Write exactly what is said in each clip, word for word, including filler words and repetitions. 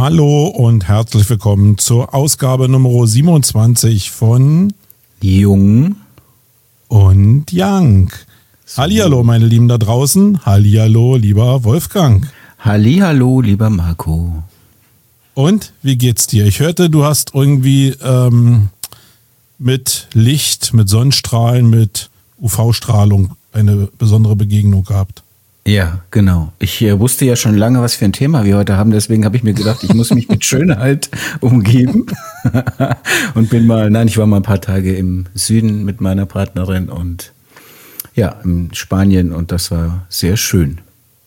Hallo und herzlich willkommen zur Ausgabe Nummer siebenundzwanzig von Jung und Young. So. Hallihallo, meine Lieben da draußen. Hallihallo, lieber Wolfgang. Hallihallo, lieber Marco. Und wie geht's dir? Ich hörte, du hast irgendwie ähm, mit Licht, mit Sonnenstrahlen, mit U V-Strahlung eine besondere Begegnung gehabt. Ja, genau. Ich äh, wusste ja schon lange, was für ein Thema wir heute haben. Deswegen habe ich mir gedacht, ich muss mich mit Schönheit umgeben. Und bin mal, nein, ich war mal ein paar Tage im Süden mit meiner Partnerin und ja, in Spanien und das war sehr schön.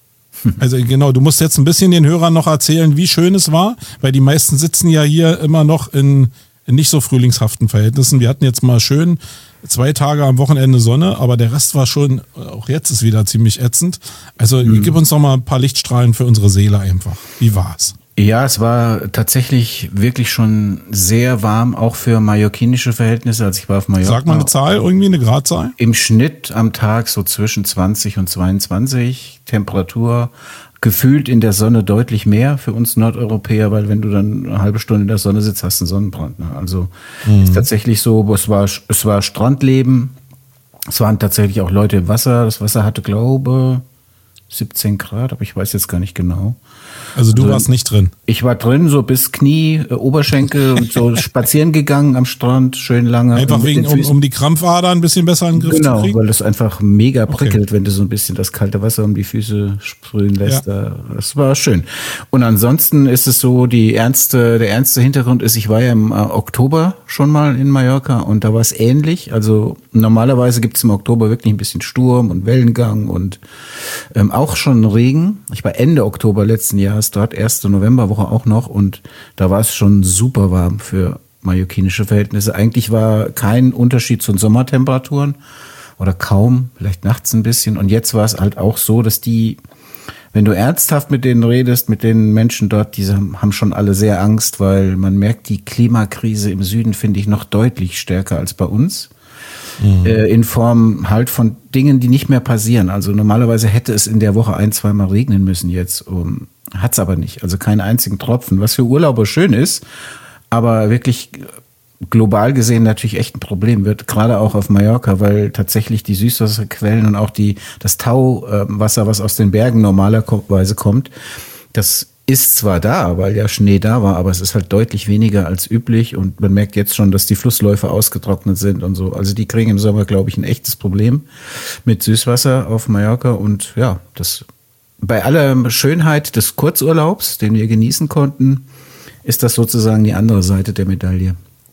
Also genau, du musst jetzt ein bisschen den Hörern noch erzählen, wie schön es war, weil die meisten sitzen ja hier immer noch in, in nicht so frühlingshaften Verhältnissen. Wir hatten jetzt mal schön zwei Tage am Wochenende Sonne, aber der Rest war schon, auch jetzt ist wieder ziemlich ätzend. Also mhm. gib uns noch mal ein paar Lichtstrahlen für unsere Seele einfach. Wie war's? Ja, es war tatsächlich wirklich schon sehr warm, auch für mallorquinische Verhältnisse. Also ich war auf Mallorca. Sag mal eine Zahl, irgendwie eine Gradzahl? Im Schnitt am Tag so zwischen zwanzig und zweiundzwanzig. Temperatur gefühlt in der Sonne deutlich mehr für uns Nordeuropäer, weil wenn du dann eine halbe Stunde in der Sonne sitzt, hast du einen Sonnenbrand. Ne? Also mhm. ist tatsächlich so, es war, es war Strandleben. Es waren tatsächlich auch Leute im Wasser. Das Wasser hatte, glaube siebzehn Grad, aber ich weiß jetzt gar nicht genau. Also du also, warst nicht drin? Ich war drin, so bis Knie, äh, Oberschenkel und so spazieren gegangen am Strand, schön lange. Einfach wegen, um, um die Krampfader ein bisschen besser in den Griff genau, zu kriegen? Genau, weil das einfach mega prickelt, okay. wenn du so ein bisschen das kalte Wasser um die Füße sprühen lässt. Ja. Das war schön. Und ansonsten ist es so, die ernste, der ernste Hintergrund ist, ich war ja im äh, Oktober schon mal in Mallorca und da war es ähnlich. Also normalerweise gibt es im Oktober wirklich ein bisschen Sturm und Wellengang und ähm, auch schon Regen. Ich war Ende Oktober letzten Jahres dort, erste Novemberwoche auch noch und da war es schon super warm für mallorquinische Verhältnisse. Eigentlich war kein Unterschied zu den Sommertemperaturen oder kaum, vielleicht nachts ein bisschen und jetzt war es halt auch so, dass die, wenn du ernsthaft mit denen redest, mit den Menschen dort, die haben schon alle sehr Angst, weil man merkt, die Klimakrise im Süden finde ich noch deutlich stärker als bei uns. Mhm. In Form halt von Dingen, die nicht mehr passieren. Also normalerweise hätte es in der Woche ein, zweimal regnen müssen jetzt. Um, hat's aber nicht. Also keinen einzigen Tropfen. Was für Urlauber schön ist, aber wirklich global gesehen natürlich echt ein Problem wird. Gerade auch auf Mallorca, weil tatsächlich die Süßwasserquellen und auch die, das Tauwasser, was aus den Bergen normalerweise kommt, das ist zwar da, weil ja Schnee da war, aber es ist halt deutlich weniger als üblich und man merkt jetzt schon, dass die Flussläufe ausgetrocknet sind und so. Also die kriegen im Sommer, glaube ich, ein echtes Problem mit Süßwasser auf Mallorca und ja, das bei aller Schönheit des Kurzurlaubs, den wir genießen konnten, ist das sozusagen die andere Seite der Medaille.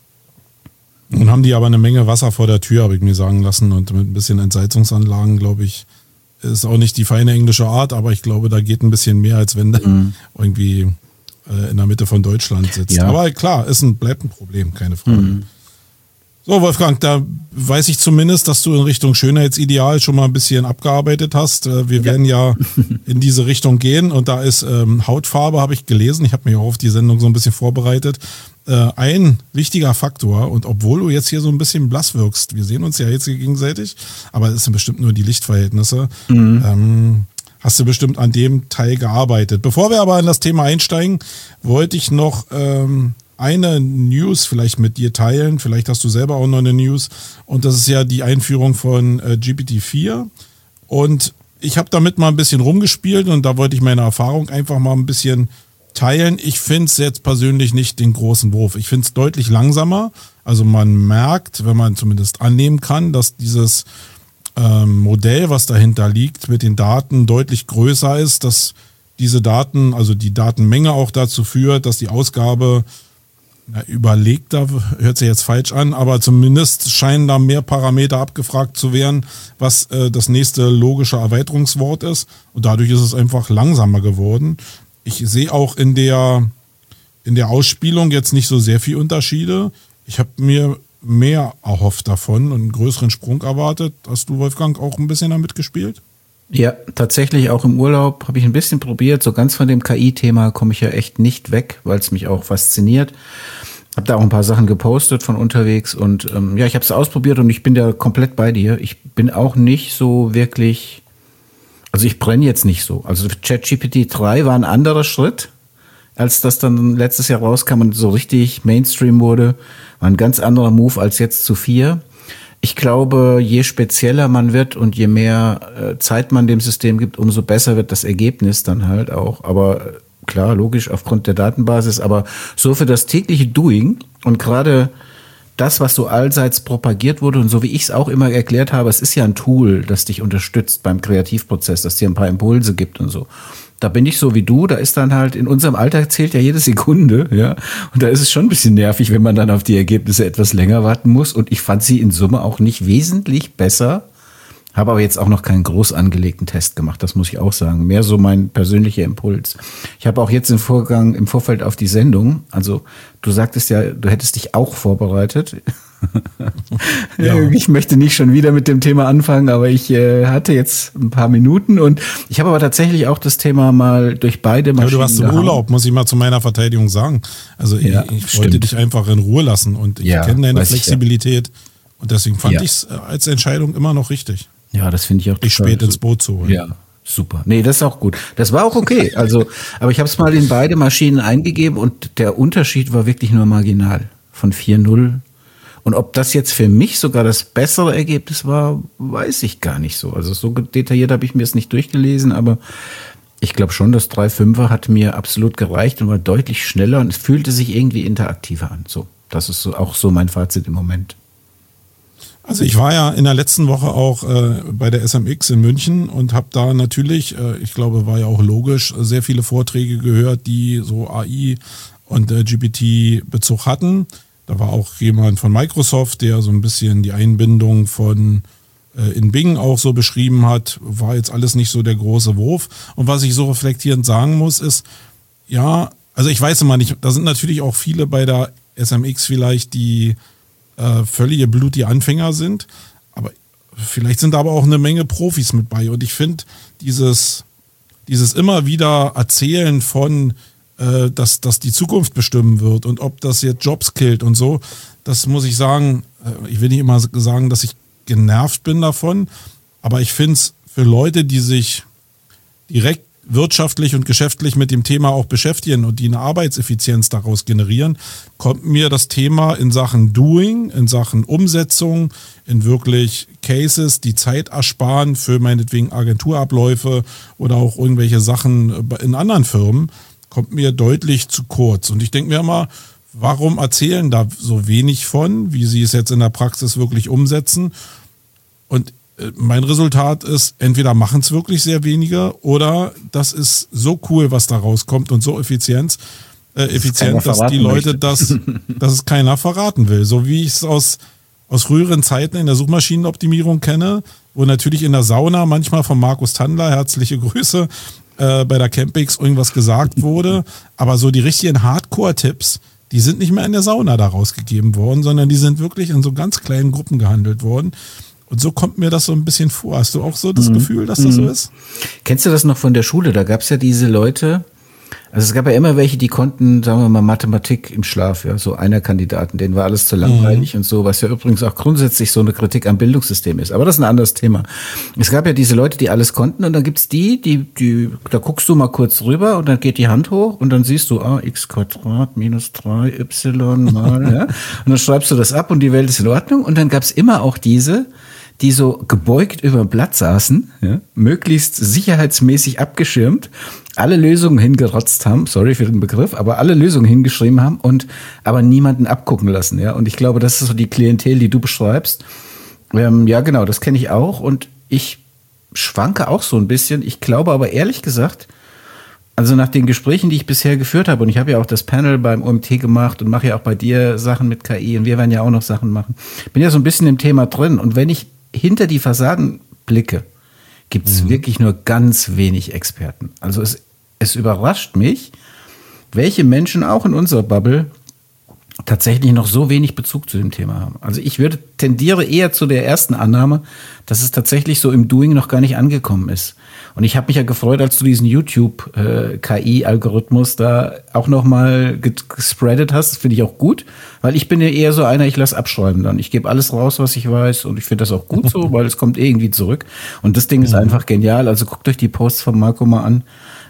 Nun haben die aber eine Menge Wasser vor der Tür, habe ich mir sagen lassen und mit ein bisschen Entsalzungsanlagen, glaube ich, ist auch nicht die feine englische Art, aber ich glaube, da geht ein bisschen mehr, als wenn du mhm. irgendwie äh, in der Mitte von Deutschland sitzt. Ja. Aber klar, ist ein, bleibt ein Problem, keine Frage. Mhm. So, Wolfgang, da weiß ich zumindest, dass du in Richtung Schönheitsideal schon mal ein bisschen abgearbeitet hast. Wir ja. werden ja in diese Richtung gehen und da ist ähm, Hautfarbe, habe ich gelesen. Ich habe mich auch auf die Sendung so ein bisschen vorbereitet. Äh, ein wichtiger Faktor und obwohl du jetzt hier so ein bisschen blass wirkst, wir sehen uns ja jetzt hier gegenseitig, aber es sind bestimmt nur die Lichtverhältnisse, mhm. ähm, hast du bestimmt an dem Teil gearbeitet. Bevor wir aber in das Thema einsteigen, wollte ich noch ähm, eine News vielleicht mit dir teilen. Vielleicht hast du selber auch noch eine News. Und das ist ja die Einführung von äh, G P T vier. Und ich habe damit mal ein bisschen rumgespielt und da wollte ich meine Erfahrung einfach mal ein bisschen teilen. Ich finde es jetzt persönlich nicht den großen Wurf. Ich finde es deutlich langsamer. Also man merkt, wenn man zumindest annehmen kann, dass dieses ähm, Modell, was dahinter liegt, mit den Daten deutlich größer ist, dass diese Daten, also die Datenmenge auch dazu führt, dass die Ausgabe na, überlegter, hört sich jetzt falsch an, aber zumindest scheinen da mehr Parameter abgefragt zu werden, was äh, das nächste logische Erweiterungswort ist. Und dadurch ist es einfach langsamer geworden. Ich sehe auch in der, in der Ausspielung jetzt nicht so sehr viel Unterschiede. Ich habe mir mehr erhofft davon und einen größeren Sprung erwartet. Hast du, Wolfgang, auch ein bisschen damit gespielt? Ja, tatsächlich auch im Urlaub habe ich ein bisschen probiert. So ganz von dem K I-Thema komme ich ja echt nicht weg, weil es mich auch fasziniert. Habe da auch ein paar Sachen gepostet von unterwegs und ähm, ja, ich habe es ausprobiert und ich bin da komplett bei dir. Ich bin auch nicht so wirklich, also ich brenne jetzt nicht so. Also ChatGPT drei war ein anderer Schritt als das dann letztes Jahr rauskam und so richtig Mainstream wurde. War ein ganz anderer Move als jetzt zu vier. Ich glaube, je spezieller man wird und je mehr äh, Zeit man dem System gibt, umso besser wird das Ergebnis dann halt auch. Aber äh, klar, logisch, aufgrund der Datenbasis. Aber so für das tägliche Doing und gerade das, was so allseits propagiert wurde und so wie ich es auch immer erklärt habe, es ist ja ein Tool, das dich unterstützt beim Kreativprozess, das dir ein paar Impulse gibt und so. Da bin ich so wie du, da ist dann halt, in unserem Alltag zählt ja jede Sekunde, ja. Und da ist es schon ein bisschen nervig, wenn man dann auf die Ergebnisse etwas länger warten muss. Und ich fand sie in Summe auch nicht wesentlich besser, habe aber jetzt auch noch keinen groß angelegten Test gemacht, das muss ich auch sagen. Mehr so mein persönlicher Impuls. Ich habe auch jetzt im Vorgang, im Vorfeld auf die Sendung, also du sagtest ja, du hättest dich auch vorbereitet. Ja. Ich möchte nicht schon wieder mit dem Thema anfangen, aber ich äh, hatte jetzt ein paar Minuten und ich habe aber tatsächlich auch das Thema mal durch beide Maschinen. Ja, du warst im Urlaub, muss ich mal zu meiner Verteidigung sagen. Also ja, ich, ich wollte dich einfach in Ruhe lassen und ich ja, kenne deine Flexibilität ich, ja. und deswegen fand ja. ich es als Entscheidung immer noch richtig. Ja, das finde ich auch. Dich spät ins Boot zu holen. Ja. Super. Nee, das ist auch gut. Das war auch okay. Also, aber ich habe es mal in beide Maschinen eingegeben und der Unterschied war wirklich nur marginal von vier null. Und ob das jetzt für mich sogar das bessere Ergebnis war, weiß ich gar nicht so. Also so detailliert habe ich mir es nicht durchgelesen, aber ich glaube schon, das drei fünfer hat mir absolut gereicht und war deutlich schneller und es fühlte sich irgendwie interaktiver an. So, das ist so, auch so mein Fazit im Moment. Also ich war ja in der letzten Woche auch äh, bei der S M X in München und habe da natürlich, äh, ich glaube, war ja auch logisch, sehr viele Vorträge gehört, die so A I und äh, G P T-Bezug hatten. Da war auch jemand von Microsoft, der so ein bisschen die Einbindung von äh, in Bing auch so beschrieben hat. War jetzt alles nicht so der große Wurf. Und was ich so reflektierend sagen muss, ist, ja, also ich weiß immer nicht, da sind natürlich auch viele bei der S M X vielleicht, die äh, völlige blutige Anfänger sind. Aber vielleicht sind da aber auch eine Menge Profis mit bei. Und ich finde, dieses, dieses immer wieder Erzählen von Dass, dass die Zukunft bestimmen wird und ob das jetzt Jobs killt und so, das muss ich sagen, ich will nicht immer sagen, dass ich genervt bin davon, aber ich finde es für Leute, die sich direkt wirtschaftlich und geschäftlich mit dem Thema auch beschäftigen und die eine Arbeitseffizienz daraus generieren, kommt mir das Thema in Sachen Doing, in Sachen Umsetzung, in wirklich Cases, die Zeit ersparen für meinetwegen Agenturabläufe oder auch irgendwelche Sachen in anderen Firmen, kommt mir deutlich zu kurz. Und ich denke mir immer, warum erzählen da so wenig von, wie sie es jetzt in der Praxis wirklich umsetzen? Und mein Resultat ist, entweder machen es wirklich sehr wenige oder das ist so cool, was da rauskommt und so effizient, äh, effizient, dass die Leute das, dass es keiner verraten will. So wie ich es aus, aus früheren Zeiten in der Suchmaschinenoptimierung kenne, wo natürlich in der Sauna manchmal von Markus Tandler, herzliche Grüße, bei der Campix irgendwas gesagt wurde, aber so die richtigen Hardcore-Tipps, die sind nicht mehr in der Sauna da rausgegeben worden, sondern die sind wirklich in so ganz kleinen Gruppen gehandelt worden. Und so kommt mir das so ein bisschen vor. Hast du auch so das mhm. Gefühl, dass das mhm. so ist? Kennst du das noch von der Schule? Da gab es ja diese Leute, also es gab ja immer welche, die konnten, sagen wir mal, Mathematik im Schlaf, ja, so einer Kandidaten, denen war alles zu langweilig mhm. und so, was ja übrigens auch grundsätzlich so eine Kritik am Bildungssystem ist. Aber das ist ein anderes Thema. Es gab ja diese Leute, die alles konnten und dann gibt's die, die, die, da guckst du mal kurz rüber und dann geht die Hand hoch und dann siehst du, ah, x Quadrat minus drei y mal, ja, und dann schreibst du das ab und die Welt ist in Ordnung und dann gab's immer auch diese, die so gebeugt über dem Blatt saßen, ja, möglichst sicherheitsmäßig abgeschirmt, alle Lösungen hingerotzt haben, sorry für den Begriff, aber alle Lösungen hingeschrieben haben und aber niemanden abgucken lassen, ja. Und ich glaube, das ist so die Klientel, die du beschreibst. Ähm, ja, genau, das kenne ich auch und ich schwanke auch so ein bisschen. Ich glaube aber ehrlich gesagt, also nach den Gesprächen, die ich bisher geführt habe, und ich habe ja auch das Panel beim O M T gemacht und mache ja auch bei dir Sachen mit K I und wir werden ja auch noch Sachen machen. Bin ja so ein bisschen im Thema drin und wenn ich hinter die Fassaden blicke, gibt es mhm. wirklich nur ganz wenig Experten. Also es, es überrascht mich, welche Menschen auch in unserer Bubble tatsächlich noch so wenig Bezug zu dem Thema haben. Also ich würde tendiere eher zu der ersten Annahme, dass es tatsächlich so im Doing noch gar nicht angekommen ist. Und ich habe mich ja gefreut, als du diesen YouTube-K I-Algorithmus da auch nochmal gespreadet hast. Das finde ich auch gut, weil ich bin ja eher so einer, ich lasse abschreiben dann. Ich gebe alles raus, was ich weiß und ich finde das auch gut so, weil es kommt irgendwie zurück. Und das Ding ist einfach genial. Also guckt euch die Posts von Marco mal an.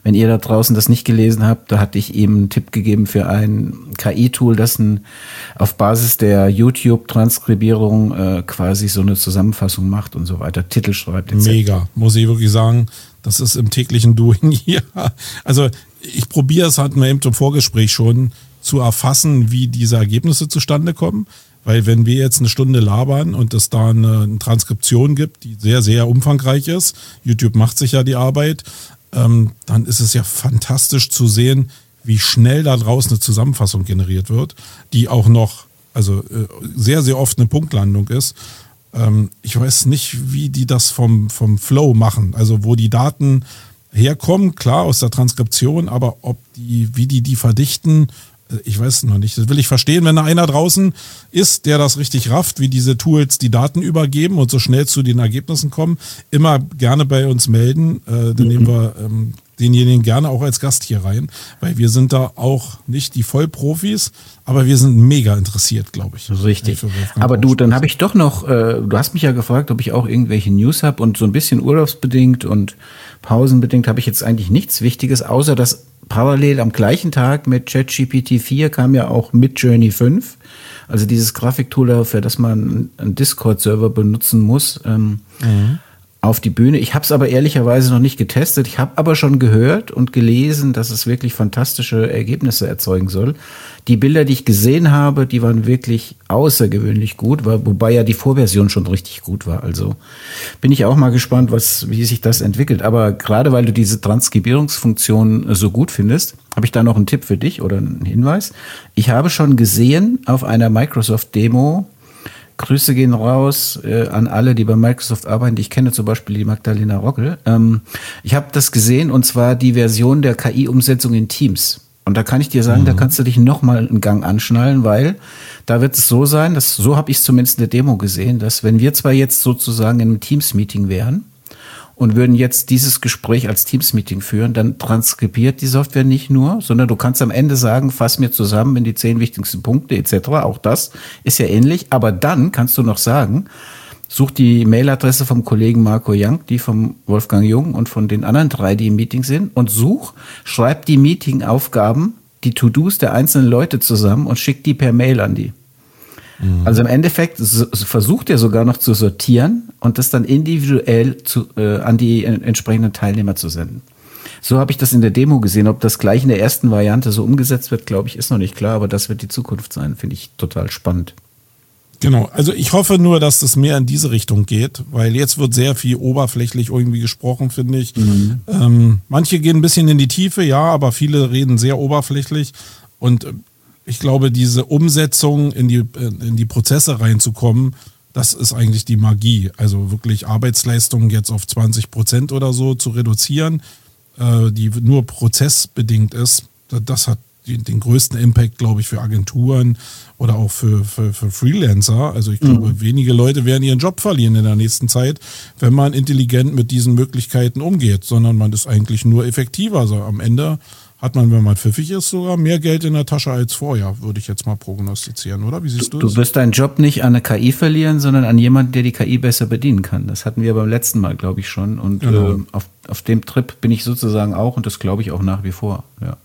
Wenn ihr da draußen das nicht gelesen habt, da hatte ich ihm einen Tipp gegeben für ein K I-Tool, das ein, auf Basis der YouTube-Transkribierung äh, quasi so eine Zusammenfassung macht und so weiter, Titel schreibt et cetera. Mega, muss ich wirklich sagen. Das ist im täglichen Doing hier. Also ich probiere es, hatten wir eben im Vorgespräch schon, zu erfassen, wie diese Ergebnisse zustande kommen. Weil wenn wir jetzt eine Stunde labern und es da eine, eine Transkription gibt, die sehr, sehr umfangreich ist, YouTube macht sich ja die Arbeit, ähm, dann ist es ja fantastisch zu sehen, wie schnell da draußen eine Zusammenfassung generiert wird, die auch noch, also äh, sehr, sehr oft eine Punktlandung ist. Ähm, ich weiß nicht, wie die das vom, vom Flow machen, also wo die Daten herkommen, klar aus der Transkription, aber ob die, wie die die verdichten, ich weiß noch nicht. Das will ich verstehen, wenn da einer draußen ist, der das richtig rafft, wie diese Tools die Daten übergeben und so schnell zu den Ergebnissen kommen. Immer gerne bei uns melden. Äh, dann mhm. nehmen wir ähm, denjenigen gerne auch als Gast hier rein, weil wir sind da auch nicht die Vollprofis, aber wir sind mega interessiert, glaube ich. Richtig. Aber du, dann habe ich doch noch, äh, du hast mich ja gefragt, ob ich auch irgendwelche News habe und so ein bisschen urlaubsbedingt und pausenbedingt habe ich jetzt eigentlich nichts Wichtiges, außer dass parallel am gleichen Tag mit ChatGPT vier kam ja auch Midjourney fünf, also dieses Grafiktool, für das man einen Discord-Server benutzen muss, ähm, mhm. auf die Bühne. Ich habe es aber ehrlicherweise noch nicht getestet. Ich habe aber schon gehört und gelesen, dass es wirklich fantastische Ergebnisse erzeugen soll. Die Bilder, die ich gesehen habe, die waren wirklich außergewöhnlich gut, wobei ja die Vorversion schon richtig gut war. Also bin ich auch mal gespannt, was, wie sich das entwickelt. Aber gerade weil du diese Transkribierungsfunktion so gut findest, habe ich da noch einen Tipp für dich oder einen Hinweis. Ich habe schon gesehen auf einer Microsoft-Demo, Grüße gehen raus äh, an alle, die bei Microsoft arbeiten. Ich kenne zum Beispiel die Magdalena Rockel. Ähm, ich habe das gesehen und zwar die Version der K I-Umsetzung in Teams. Und da kann ich dir sagen, mhm. da kannst du dich nochmal einen Gang anschnallen, weil da wird es so sein, dass, so habe ich es zumindest in der Demo gesehen, dass wenn wir zwar jetzt sozusagen in einem Teams-Meeting wären und würden jetzt dieses Gespräch als Teams-Meeting führen, dann transkribiert die Software nicht nur, sondern du kannst am Ende sagen, fass mir zusammen in die zehn wichtigsten Punkte et cetera. Auch das ist ja ähnlich. Aber dann kannst du noch sagen, such die Mailadresse vom Kollegen Marco Young, die vom Wolfgang Jung und von den anderen drei, die im Meeting sind, und such, schreib die Meeting-Aufgaben, die To-Dos der einzelnen Leute zusammen und schick die per Mail an die. Also im Endeffekt so, versucht er sogar noch zu sortieren und das dann individuell zu, äh, an die entsprechenden Teilnehmer zu senden. So habe ich das in der Demo gesehen. Ob das gleich in der ersten Variante so umgesetzt wird, glaube ich, ist noch nicht klar, aber das wird die Zukunft sein. Finde ich total spannend. Genau, also ich hoffe nur, dass das mehr in diese Richtung geht, weil jetzt wird sehr viel oberflächlich irgendwie gesprochen, finde ich. Mhm. Ähm, manche gehen ein bisschen in die Tiefe, ja, aber viele reden sehr oberflächlich und ich glaube, diese Umsetzung in die, in die Prozesse reinzukommen, das ist eigentlich die Magie. Also wirklich Arbeitsleistungen jetzt auf zwanzig Prozent oder so zu reduzieren, äh, die nur prozessbedingt ist, das hat die, den größten Impact, glaube ich, für Agenturen oder auch für, für, für Freelancer. Also ich glaube, mhm. wenige Leute werden ihren Job verlieren in der nächsten Zeit, wenn man intelligent mit diesen Möglichkeiten umgeht, sondern man ist eigentlich nur effektiver. Also am Ende hat man, wenn man pfiffig ist, sogar mehr Geld in der Tasche als vorher, würde ich jetzt mal prognostizieren, oder? Wie siehst du, du das? Du wirst deinen Job nicht an eine K I verlieren, sondern an jemanden, der die K I besser bedienen kann. Das hatten wir beim letzten Mal, glaube ich, schon. Und genau. äh, auf, auf dem Trip bin ich sozusagen auch und das glaube ich auch nach wie vor, ja.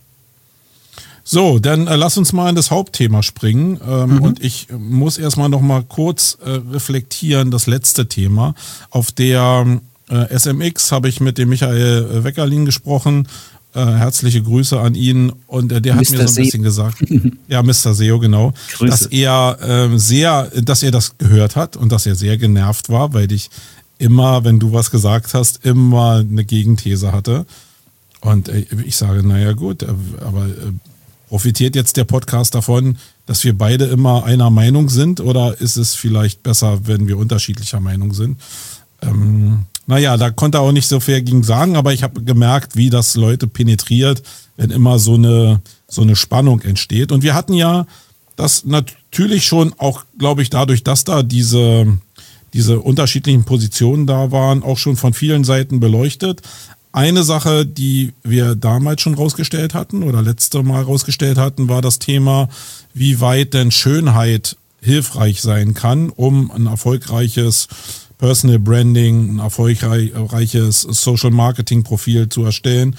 So, dann äh, lass uns mal in das Hauptthema springen. Ähm, mhm. Und ich muss erstmal noch mal kurz äh, reflektieren, das letzte Thema. Auf der äh, S M X habe ich mit dem Michael äh, Weckerlin gesprochen. Äh, herzliche Grüße an ihn. Und äh, der hat Mister mir so ein bisschen gesagt, ja, Mister S E O, genau, Grüße. dass er äh, sehr, dass er das gehört hat und dass er sehr genervt war, weil ich immer, wenn du was gesagt hast, immer eine Gegenthese hatte. Und äh, ich sage, naja gut, äh, aber äh, profitiert jetzt der Podcast davon, dass wir beide immer einer Meinung sind, oder ist es vielleicht besser, wenn wir unterschiedlicher Meinung sind? Ähm, naja, da konnte er auch nicht so fair gegen sagen, aber ich habe gemerkt, wie das Leute penetriert, wenn immer so eine, so eine Spannung entsteht. Und wir hatten ja das natürlich schon auch, glaube ich, dadurch, dass da diese, diese unterschiedlichen Positionen da waren, auch schon von vielen Seiten beleuchtet. Eine Sache, die wir damals schon rausgestellt hatten oder letzte Mal rausgestellt hatten, war das Thema, wie weit denn Schönheit hilfreich sein kann, um ein erfolgreiches Personal Branding, ein erfolgreiches Social Marketing Profil zu erstellen.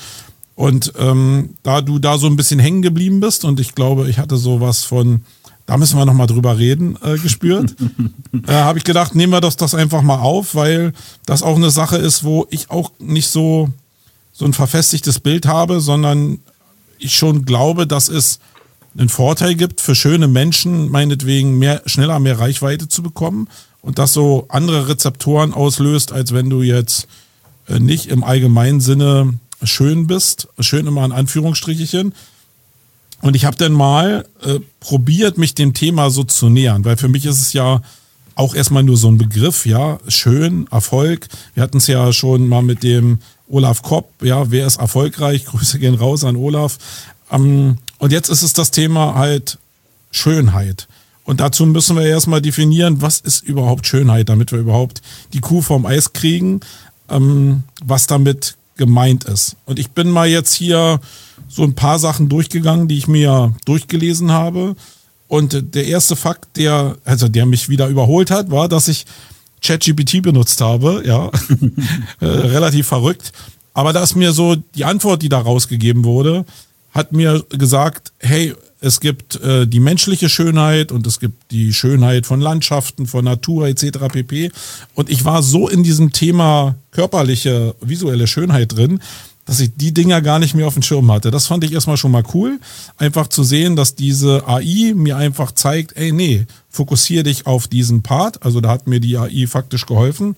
Und ähm, da du da so ein bisschen hängen geblieben bist und ich glaube, ich hatte sowas von, da müssen wir nochmal drüber reden, äh, gespürt, äh, habe ich gedacht, nehmen wir das, das einfach mal auf, weil das auch eine Sache ist, wo ich auch nicht so, so ein verfestigtes Bild habe, sondern ich schon glaube, dass es einen Vorteil gibt für schöne Menschen, meinetwegen mehr, schneller mehr Reichweite zu bekommen und das so andere Rezeptoren auslöst, als wenn du jetzt äh, nicht im allgemeinen Sinne schön bist, schön immer in Anführungsstrichen. Und ich habe dann mal äh, probiert, mich dem Thema so zu nähern, weil für mich ist es ja auch erstmal nur so ein Begriff, ja, schön, Erfolg. Wir hatten es ja schon mal mit dem Olaf Kopp, ja, wer ist erfolgreich? Grüße gehen raus an Olaf. Ähm, und jetzt ist es das Thema halt Schönheit. Und dazu müssen wir erstmal definieren, was ist überhaupt Schönheit, damit wir überhaupt die Kuh vom Eis kriegen, ähm, was damit gemeint ist. Und ich bin mal jetzt hier so ein paar Sachen durchgegangen, die ich mir durchgelesen habe. Und der erste Fakt, der, also der mich wieder überholt hat, war, dass ich ChatGPT benutzt habe. Ja, äh, relativ verrückt. Aber da ist mir so die Antwort, die da rausgegeben wurde, hat mir gesagt, hey, es gibt äh, die menschliche Schönheit und es gibt die Schönheit von Landschaften, von Natur et cetera pp. Und ich war so in diesem Thema körperliche, visuelle Schönheit drin, dass ich die Dinger gar nicht mehr auf dem Schirm hatte. Das fand ich erstmal schon mal cool, einfach zu sehen, dass diese A I mir einfach zeigt, ey, nee, fokussiere dich auf diesen Part. Also da hat mir die A I faktisch geholfen.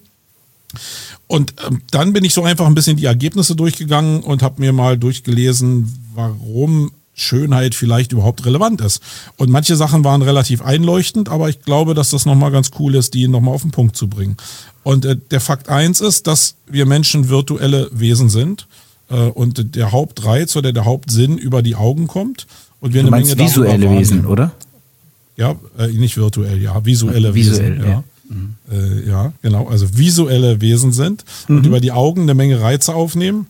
Und ähm, dann bin ich so einfach ein bisschen die Ergebnisse durchgegangen und habe mir mal durchgelesen, warum Schönheit vielleicht überhaupt relevant ist. Und manche Sachen waren relativ einleuchtend, aber ich glaube, dass das nochmal ganz cool ist, die nochmal auf den Punkt zu bringen. Und äh, der Fakt eins ist, dass wir Menschen virtuelle Wesen sind äh, und der Hauptreiz oder der Hauptsinn über die Augen kommt. Und wir du eine meinst Menge visuelle Wesen, oder? Ja, äh, nicht virtuell, ja, visuelle Visuell, Wesen. Ja. ja. Mhm. Äh, ja, genau, also visuelle Wesen sind und mhm. über die Augen eine Menge Reize aufnehmen.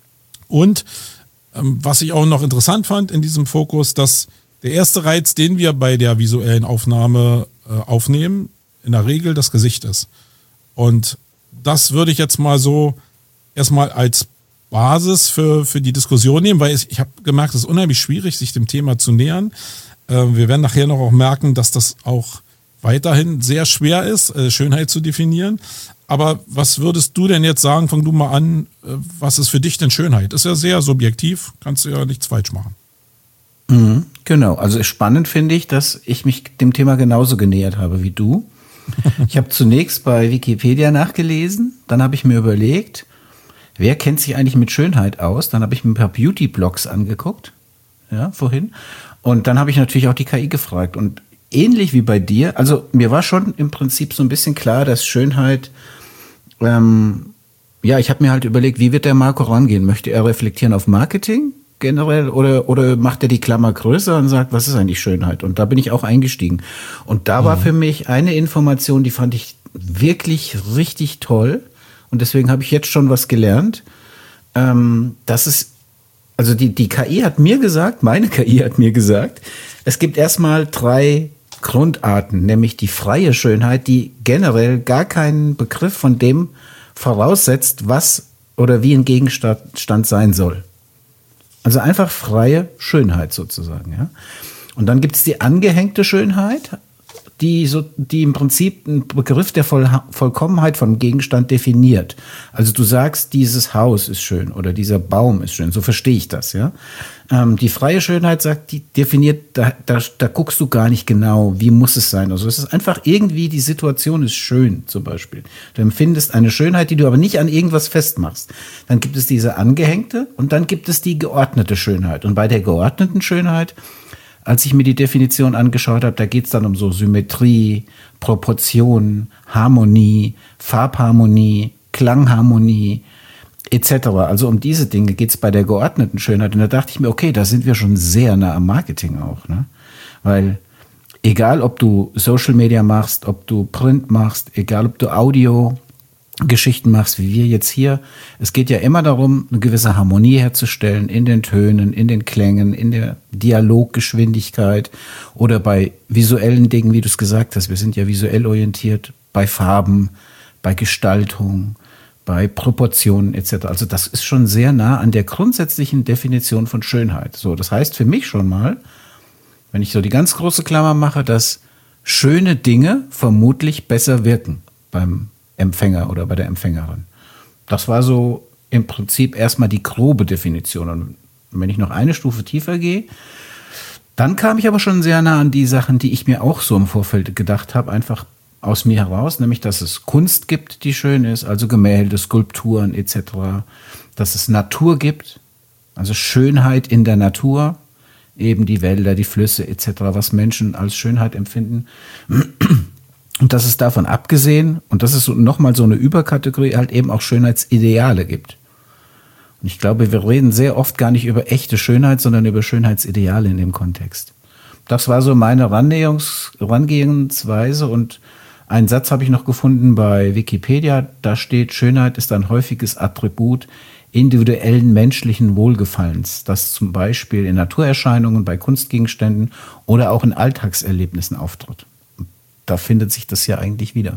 Und ähm, was ich auch noch interessant fand in diesem Fokus, dass der erste Reiz, den wir bei der visuellen Aufnahme äh, aufnehmen, in der Regel das Gesicht ist. Und das würde ich jetzt mal so erstmal als Basis für, für die Diskussion nehmen, weil ich, ich habe gemerkt, es ist unheimlich schwierig, sich dem Thema zu nähern. Äh, wir werden nachher noch auch merken, dass das auch weiterhin sehr schwer ist, äh, Schönheit zu definieren. Aber was würdest du denn jetzt sagen, fang du mal an, äh, was ist für dich denn Schönheit? Ist ja sehr subjektiv, kannst du ja nichts falsch machen. Mhm, genau, also spannend finde ich, dass ich mich dem Thema genauso genähert habe wie du. Ich habe zunächst bei Wikipedia nachgelesen, dann habe ich mir überlegt, wer kennt sich eigentlich mit Schönheit aus? Dann habe ich mir ein paar Beauty-Blogs angeguckt, ja, vorhin. Und dann habe ich natürlich auch die K I gefragt. Und ähnlich wie bei dir, also mir war schon im Prinzip so ein bisschen klar, dass Schönheit, ähm, ja, ich habe mir halt überlegt, wie wird der Marco rangehen? Möchte er reflektieren auf Marketing generell oder, oder macht er die Klammer größer und sagt, was ist eigentlich Schönheit? Und da bin ich auch eingestiegen. Und da war für mich eine Information, die fand ich wirklich richtig toll. Und deswegen habe ich jetzt schon was gelernt. Ähm, das ist, also die, die K I hat mir gesagt, meine K I hat mir gesagt, es gibt erstmal drei Grundarten, nämlich die freie Schönheit, die generell gar keinen Begriff von dem voraussetzt, was oder wie ein Gegenstand sein soll. Also einfach freie Schönheit sozusagen, ja. Und dann gibt es die angehängte Schönheit, die so, die im Prinzip einen Begriff der Voll, Vollkommenheit vom Gegenstand definiert. Also du sagst, dieses Haus ist schön oder dieser Baum ist schön, so verstehe ich das, ja. Ähm, die freie Schönheit sagt, die definiert, da, da, da guckst du gar nicht genau, wie muss es sein. Also es ist einfach irgendwie, die Situation ist schön, zum Beispiel. Du empfindest eine Schönheit, die du aber nicht an irgendwas festmachst. Dann gibt es diese angehängte und dann gibt es die geordnete Schönheit. Und bei der geordneten Schönheit, als ich mir die Definition angeschaut habe, da geht es dann um so Symmetrie, Proportion, Harmonie, Farbharmonie, Klangharmonie et cetera. Also um diese Dinge geht es bei der geordneten Schönheit. Und da dachte ich mir, okay, da sind wir schon sehr nah am Marketing auch, ne? Weil egal, ob du Social Media machst, ob du Print machst, egal, ob du Audio Geschichten machst, wie wir jetzt hier. Es geht ja immer darum, eine gewisse Harmonie herzustellen in den Tönen, in den Klängen, in der Dialoggeschwindigkeit oder bei visuellen Dingen, wie du es gesagt hast. Wir sind ja visuell orientiert, bei Farben, bei Gestaltung, bei Proportionen et cetera. Also das ist schon sehr nah an der grundsätzlichen Definition von Schönheit. So, das heißt für mich schon mal, wenn ich so die ganz große Klammer mache, dass schöne Dinge vermutlich besser wirken beim Empfänger oder bei der Empfängerin. Das war so im Prinzip erstmal die grobe Definition. Und wenn ich noch eine Stufe tiefer gehe, dann kam ich aber schon sehr nah an die Sachen, die ich mir auch so im Vorfeld gedacht habe, einfach aus mir heraus, nämlich, dass es Kunst gibt, die schön ist, also Gemälde, Skulpturen et cetera, dass es Natur gibt, also Schönheit in der Natur, eben die Wälder, die Flüsse et cetera, was Menschen als Schönheit empfinden. Und dass es davon abgesehen, und das ist nochmal so eine Überkategorie, halt eben auch Schönheitsideale gibt. Und ich glaube, wir reden sehr oft gar nicht über echte Schönheit, sondern über Schönheitsideale in dem Kontext. Das war so meine Herangehensweise, und einen Satz habe ich noch gefunden bei Wikipedia, da steht: Schönheit ist ein häufiges Attribut individuellen menschlichen Wohlgefallens, das zum Beispiel in Naturerscheinungen, bei Kunstgegenständen oder auch in Alltagserlebnissen auftritt. Da findet sich das ja eigentlich wieder.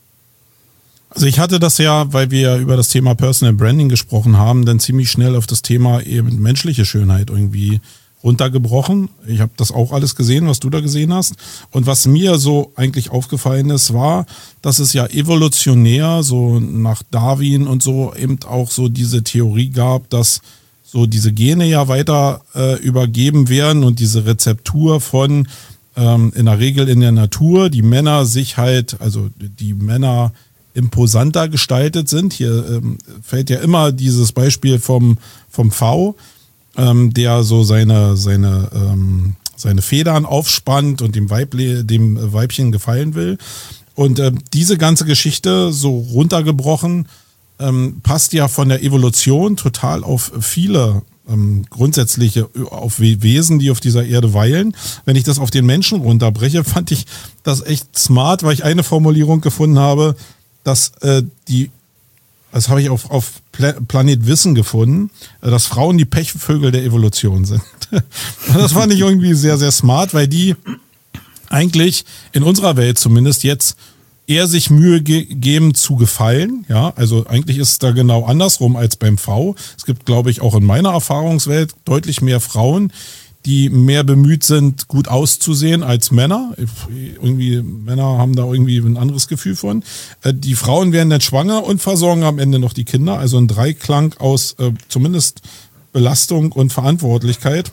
Also ich hatte das ja, weil wir ja über das Thema Personal Branding gesprochen haben, dann ziemlich schnell auf das Thema eben menschliche Schönheit irgendwie runtergebrochen. Ich habe das auch alles gesehen, was du da gesehen hast. Und was mir so eigentlich aufgefallen ist, war, dass es ja evolutionär, so nach Darwin und so, eben auch so diese Theorie gab, dass so diese Gene ja weiter äh, übergeben werden und diese Rezeptur von ähm, in der Regel in der Natur, die Männer sich halt, also die Männer imposanter gestaltet sind. Hier ähm, fällt ja immer dieses Beispiel vom, vom V, Ähm, der so seine seine ähm, seine Federn aufspannt und dem Weible, dem Weibchen gefallen will. Und äh, diese ganze Geschichte so runtergebrochen ähm, passt ja von der Evolution total auf viele ähm, grundsätzliche auf Wesen, die auf dieser Erde weilen. Wenn ich das auf den Menschen runterbreche, fand ich das echt smart, weil ich eine Formulierung gefunden habe, dass äh, die Das habe ich auf, auf Planet Wissen gefunden, dass Frauen die Pechvögel der Evolution sind. Das fand ich irgendwie sehr, sehr smart, weil die eigentlich in unserer Welt zumindest jetzt eher sich Mühe ge- geben zu gefallen. Ja, also eigentlich ist es da genau andersrum als beim V. Es gibt, glaube ich, auch in meiner Erfahrungswelt deutlich mehr Frauen, die mehr bemüht sind, gut auszusehen als Männer. Irgendwie, Männer haben da irgendwie ein anderes Gefühl von. Die Frauen werden dann schwanger und versorgen am Ende noch die Kinder. Also ein Dreiklang aus äh, zumindest Belastung und Verantwortlichkeit.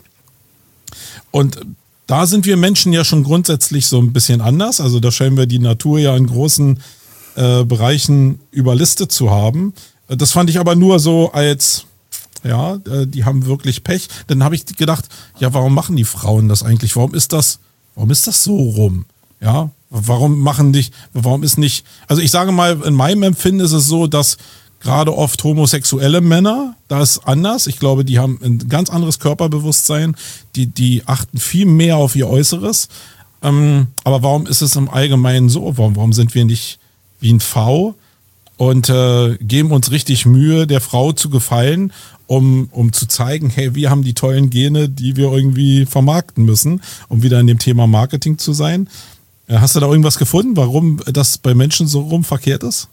Und da sind wir Menschen ja schon grundsätzlich so ein bisschen anders. Also da scheinen wir die Natur ja in großen äh, Bereichen überlistet zu haben. Das fand ich aber nur so als... Ja, die haben wirklich Pech. Dann habe ich gedacht, ja, warum machen die Frauen das eigentlich? Warum ist das, warum ist das so rum? Ja, warum machen dich, warum ist nicht, also ich sage mal, in meinem Empfinden ist es so, dass gerade oft homosexuelle Männer, da ist anders. Ich glaube, die haben ein ganz anderes Körperbewusstsein. Die, die achten viel mehr auf ihr Äußeres. Ähm, aber warum ist es im Allgemeinen so? Warum, warum sind wir nicht wie ein V? Und äh, geben uns richtig Mühe, der Frau zu gefallen, um, um zu zeigen, hey, wir haben die tollen Gene, die wir irgendwie vermarkten müssen, um wieder in dem Thema Marketing zu sein. Hast du da irgendwas gefunden, warum das bei Menschen so rum verkehrt ist?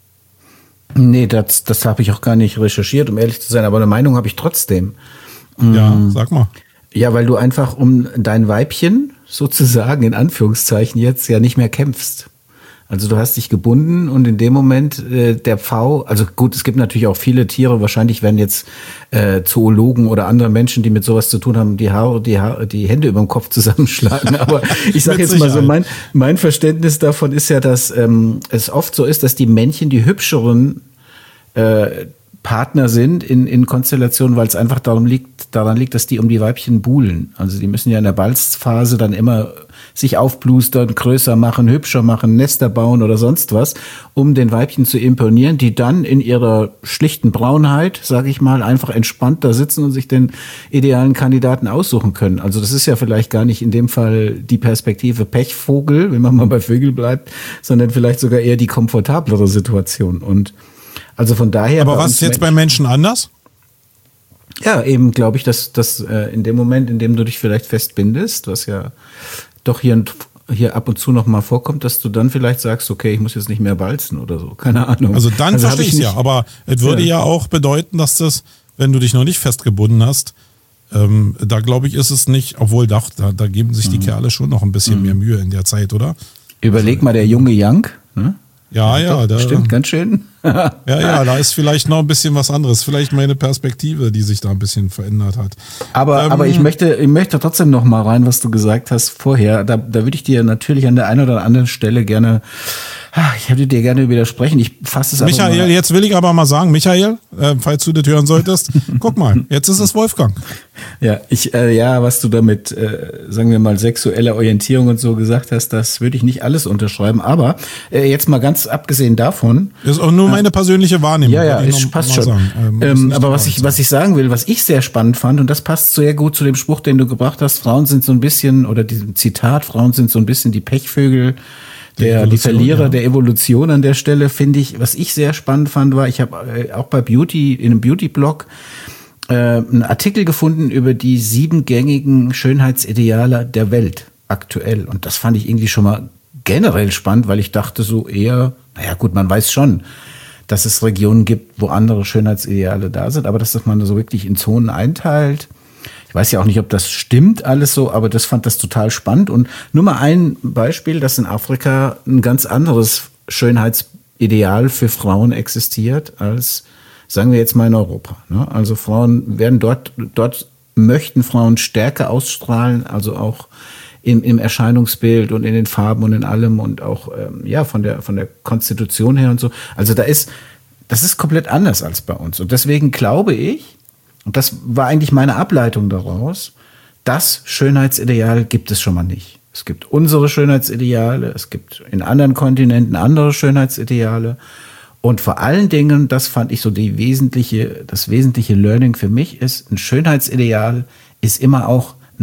Nee, das, das habe ich auch gar nicht recherchiert, um ehrlich zu sein, aber eine Meinung habe ich trotzdem. Ja, sag mal. Ja, weil du einfach um dein Weibchen sozusagen in Anführungszeichen jetzt ja nicht mehr kämpfst. Also du hast dich gebunden und in dem Moment äh, der Pfau, also gut, es gibt natürlich auch viele Tiere, wahrscheinlich werden jetzt äh, Zoologen oder andere Menschen, die mit sowas zu tun haben, die Haare, die Haare, die Hände über dem Kopf zusammenschlagen. Aber ich sage jetzt mal so, mein mein Verständnis davon ist ja, dass ähm, es oft so ist, dass die Männchen die hübscheren äh, Partner sind in in Konstellationen, weil es einfach darum liegt, daran liegt, dass die um die Weibchen buhlen. Also die müssen ja in der Balzphase dann immer sich aufblustern, größer machen, hübscher machen, Nester bauen oder sonst was, um den Weibchen zu imponieren, die dann in ihrer schlichten Braunheit, sage ich mal, einfach entspannt da sitzen und sich den idealen Kandidaten aussuchen können. Also das ist ja vielleicht gar nicht in dem Fall die Perspektive Pechvogel, wenn man mal bei Vögel bleibt, sondern vielleicht sogar eher die komfortablere Situation. Und also von daher. Aber was ist jetzt bei Menschen anders? Ja, eben glaube ich, dass, dass äh, in dem Moment, in dem du dich vielleicht festbindest, was ja doch hier ein hier ab und zu noch mal vorkommt, dass du dann vielleicht sagst, okay, ich muss jetzt nicht mehr walzen oder so, keine Ahnung. Also dann also verstehe ich es ja, aber es würde ja. ja auch bedeuten, dass das, wenn du dich noch nicht festgebunden hast, ähm, da glaube ich, ist es nicht, obwohl doch, da, da geben sich die mhm. Kerle schon noch ein bisschen mhm. mehr Mühe in der Zeit, oder? Überleg also, mal, der junge Young, ne? Ja, ja. Da, stimmt, ganz schön. ja, ja, da ist vielleicht noch ein bisschen was anderes. Vielleicht meine Perspektive, die sich da ein bisschen verändert hat. Aber, ähm, aber ich möchte, ich möchte trotzdem noch mal rein, was du gesagt hast vorher. Da, da würde ich dir natürlich an der einen oder anderen Stelle gerne, ich würde dir gerne widersprechen. Ich fasse es Michael, mal. Jetzt will ich aber mal sagen, Michael, äh, falls du das hören solltest, guck mal, jetzt ist es Wolfgang. Ja, ich, äh, ja, was du damit, äh, sagen wir mal, sexuelle Orientierung und so gesagt hast, das würde ich nicht alles unterschreiben. Aber äh, jetzt mal ganz abgesehen davon. Das ist auch nur meine persönliche Wahrnehmung. Ja, ja, es passt schon. Ähm, ähm, aber was ich, was ich sagen will, was ich sehr spannend fand, und das passt sehr gut zu dem Spruch, den du gebracht hast, Frauen sind so ein bisschen, oder diesem Zitat, Frauen sind so ein bisschen die Pechvögel, der, die Verlierer ja. der Evolution an der Stelle, finde ich, was ich sehr spannend fand, war, ich habe äh, auch bei Beauty, in einem Beauty-Blog, äh, einen Artikel gefunden über die sieben gängigen Schönheitsideale der Welt aktuell. Und das fand ich irgendwie schon mal generell spannend, weil ich dachte so eher, naja gut, man weiß schon, dass es Regionen gibt, wo andere Schönheitsideale da sind, aber dass das man so wirklich in Zonen einteilt. Ich weiß ja auch nicht, ob das stimmt alles so, aber das fand das total spannend. Und nur mal ein Beispiel, dass in Afrika ein ganz anderes Schönheitsideal für Frauen existiert als, sagen wir jetzt mal, in Europa. Also Frauen werden dort, dort möchten Frauen stärker ausstrahlen, also auch im, im Erscheinungsbild und in den Farben und in allem und auch ähm, ja von der von der Konstitution her und so. Also da ist, das ist komplett anders als bei uns. Und deswegen glaube ich, und das war eigentlich meine Ableitung daraus, das Schönheitsideal gibt es schon mal nicht. Es gibt unsere Schönheitsideale, es gibt in anderen Kontinenten andere Schönheitsideale. Und vor allen Dingen, das fand ich so die wesentliche, das wesentliche Learning für mich ist, ein Schönheitsideal ist immer auch ein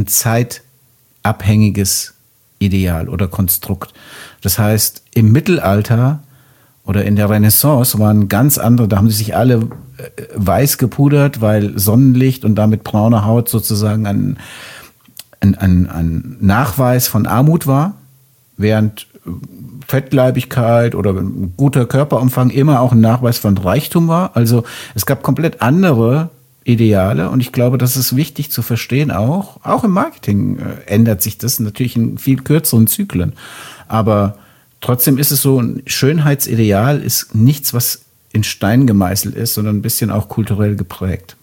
zeitabhängiges Ideal oder Konstrukt. Das heißt, im Mittelalter oder in der Renaissance waren ganz andere, da haben sie sich alle weiß gepudert, weil Sonnenlicht und damit braune Haut sozusagen ein, ein, ein, ein Nachweis von Armut war, während Fettleibigkeit oder ein guter Körperumfang immer auch ein Nachweis von Reichtum war. Also es gab komplett andere Ideale und ich glaube, das ist wichtig zu verstehen auch. Auch im Marketing äh, ändert sich das natürlich in viel kürzeren Zyklen. Aber trotzdem ist es so, ein Schönheitsideal ist nichts, was in Stein gemeißelt ist, sondern ein bisschen auch kulturell geprägt.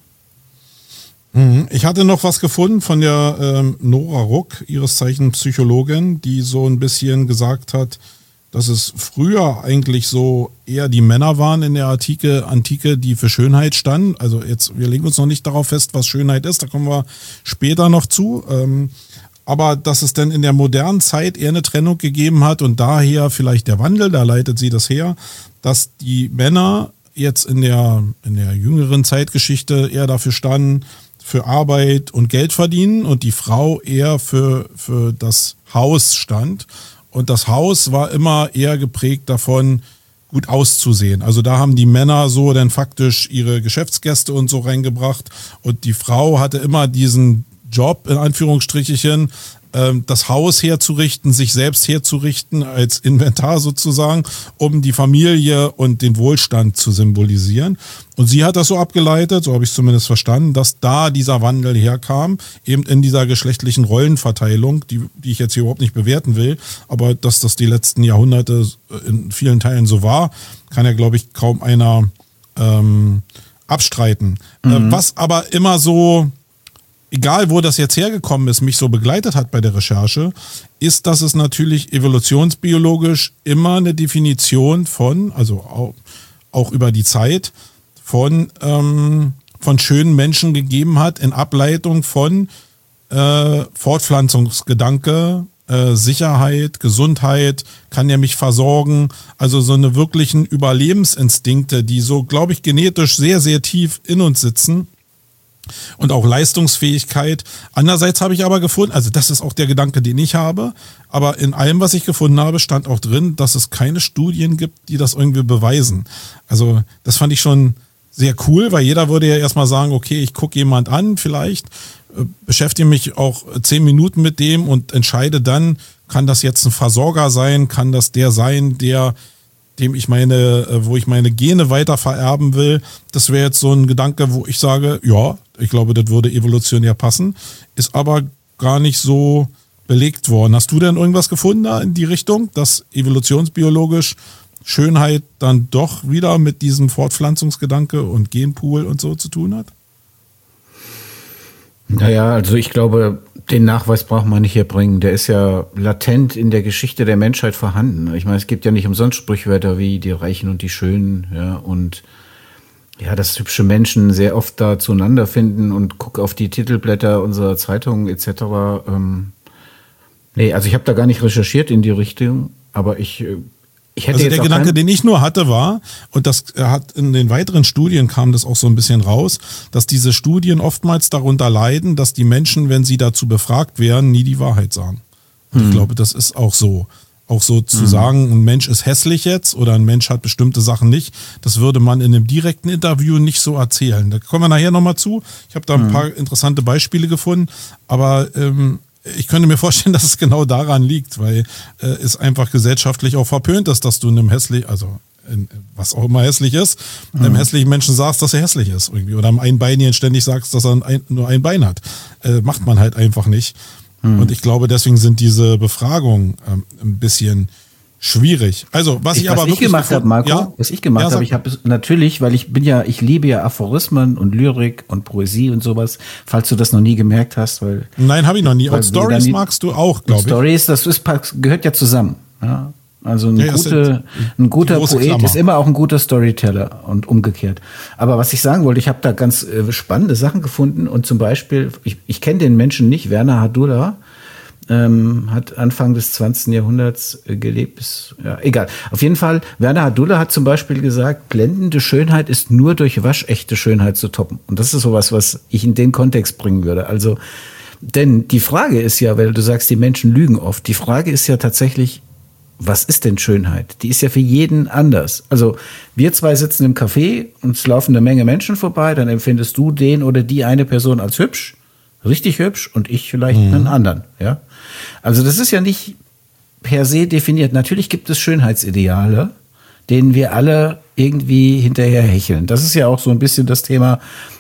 Ich hatte noch was gefunden von der ähm, Nora Ruck, ihres Zeichen Psychologin, die so ein bisschen gesagt hat, dass es früher eigentlich so eher die Männer waren in der Antike, Antike, die für Schönheit standen. Also jetzt, wir legen uns noch nicht darauf fest, was Schönheit ist, da kommen wir später noch zu. Ähm, aber dass es dann in der modernen Zeit eher eine Trennung gegeben hat und daher vielleicht der Wandel, da leitet sie das her, dass die Männer jetzt in der, in der jüngeren Zeitgeschichte eher dafür standen, für Arbeit und Geld verdienen und die Frau eher für, für das Haus stand. Und das Haus war immer eher geprägt davon, gut auszusehen. Also da haben die Männer so dann faktisch ihre Geschäftsgäste und so reingebracht und die Frau hatte immer diesen Job, in Anführungsstrichen, das Haus herzurichten, sich selbst herzurichten als Inventar sozusagen, um die Familie und den Wohlstand zu symbolisieren. Und sie hat das so abgeleitet, so habe ich es zumindest verstanden, dass da dieser Wandel herkam, eben in dieser geschlechtlichen Rollenverteilung, die, die ich jetzt hier überhaupt nicht bewerten will, aber dass das die letzten Jahrhunderte in vielen Teilen so war, kann ja, glaube ich, kaum einer ähm, abstreiten. Mhm. Äh, was aber immer so, egal wo das jetzt hergekommen ist, mich so begleitet hat bei der Recherche, ist, dass es natürlich evolutionsbiologisch immer eine Definition von, also auch, auch über die Zeit, von, ähm, von schönen Menschen gegeben hat, in Ableitung von äh, Fortpflanzungsgedanke, äh, Sicherheit, Gesundheit, kann er mich versorgen, also so eine wirklichen Überlebensinstinkte, die so, glaube ich, genetisch sehr, sehr tief in uns sitzen. Und auch Leistungsfähigkeit. Andererseits habe ich aber gefunden, also das ist auch der Gedanke, den ich habe, aber in allem, was ich gefunden habe, stand auch drin, dass es keine Studien gibt, die das irgendwie beweisen. Also das fand ich schon sehr cool, weil jeder würde ja erstmal sagen, okay, ich gucke jemand an vielleicht, äh, beschäftige mich auch zehn Minuten mit dem und entscheide dann, kann das jetzt ein Versorger sein, kann das der sein, der dem ich meine, wo ich meine Gene weiter vererben will. Das wäre jetzt so ein Gedanke, wo ich sage, ja, ich glaube, das würde evolutionär passen, ist aber gar nicht so belegt worden. Hast du denn irgendwas gefunden da in die Richtung, dass evolutionsbiologisch Schönheit dann doch wieder mit diesem Fortpflanzungsgedanke und Genpool und so zu tun hat? Naja, also ich glaube, den Nachweis braucht man nicht erbringen. Der ist ja latent in der Geschichte der Menschheit vorhanden. Ich meine, es gibt ja nicht umsonst Sprichwörter wie die Reichen und die Schönen, ja, und ja, dass hübsche Menschen sehr oft da zueinander finden und guck auf die Titelblätter unserer Zeitungen et cetera. Ähm, nee, also ich habe da gar nicht recherchiert in die Richtung, aber ich Ich hätte also jetzt der Gedanke, den ich nur hatte, war, und das hat in den weiteren Studien kam das auch so ein bisschen raus, dass diese Studien oftmals darunter leiden, dass die Menschen, wenn sie dazu befragt werden, nie die Wahrheit sagen. Und hm. ich glaube, das ist auch so. Auch so zu hm. sagen, ein Mensch ist hässlich jetzt oder ein Mensch hat bestimmte Sachen nicht, das würde man in einem direkten Interview nicht so erzählen. Da kommen wir nachher nochmal zu. Ich habe da ein hm. paar interessante Beispiele gefunden, aber ähm, ich könnte mir vorstellen, dass es genau daran liegt, weil äh, es einfach gesellschaftlich auch verpönt ist, dass du einem hässlich, also in, was auch immer hässlich ist, mhm. einem hässlichen Menschen sagst, dass er hässlich ist irgendwie oder einem Einbeinigen ständig sagst, dass er ein, nur ein Bein hat. Äh, macht man halt einfach nicht. Mhm. Und ich glaube, deswegen sind diese Befragungen ähm, ein bisschen schwierig. Also, was ich, ich aber was wirklich ich gemacht habe, Marco, ja? was ich gemacht ja, habe, ich habe natürlich, weil ich bin ja, ich liebe ja Aphorismen und Lyrik und Poesie und sowas, falls du das noch nie gemerkt hast, weil Nein, habe ich noch nie. Und Stories magst du auch, glaube ich. Stories, das ist, gehört ja zusammen. Ja? Also ein, ja, gute, ein guter Poet Klammer. Ist immer auch ein guter Storyteller und umgekehrt. Aber was ich sagen wollte, ich habe da ganz äh, spannende Sachen gefunden und zum Beispiel, ich, ich kenne den Menschen nicht, Werner Hadula, Ähm, hat Anfang des zwanzigsten Jahrhunderts äh, gelebt. Bis, ja, egal. Auf jeden Fall, Werner Hadula hat zum Beispiel gesagt, blendende Schönheit ist nur durch waschechte Schönheit zu toppen. Und das ist sowas, was ich in den Kontext bringen würde. Also, denn die Frage ist ja, weil du sagst, die Menschen lügen oft, die Frage ist ja tatsächlich, was ist denn Schönheit? Die ist ja für jeden anders. Also, wir zwei sitzen im Café und es laufen eine Menge Menschen vorbei, dann empfindest du den oder die eine Person als hübsch, richtig hübsch und ich vielleicht mhm. einen anderen, ja. Also das ist ja nicht per se definiert. Natürlich gibt es Schönheitsideale, denen wir alle irgendwie hinterher hecheln. Das ist ja auch so ein bisschen das Thema,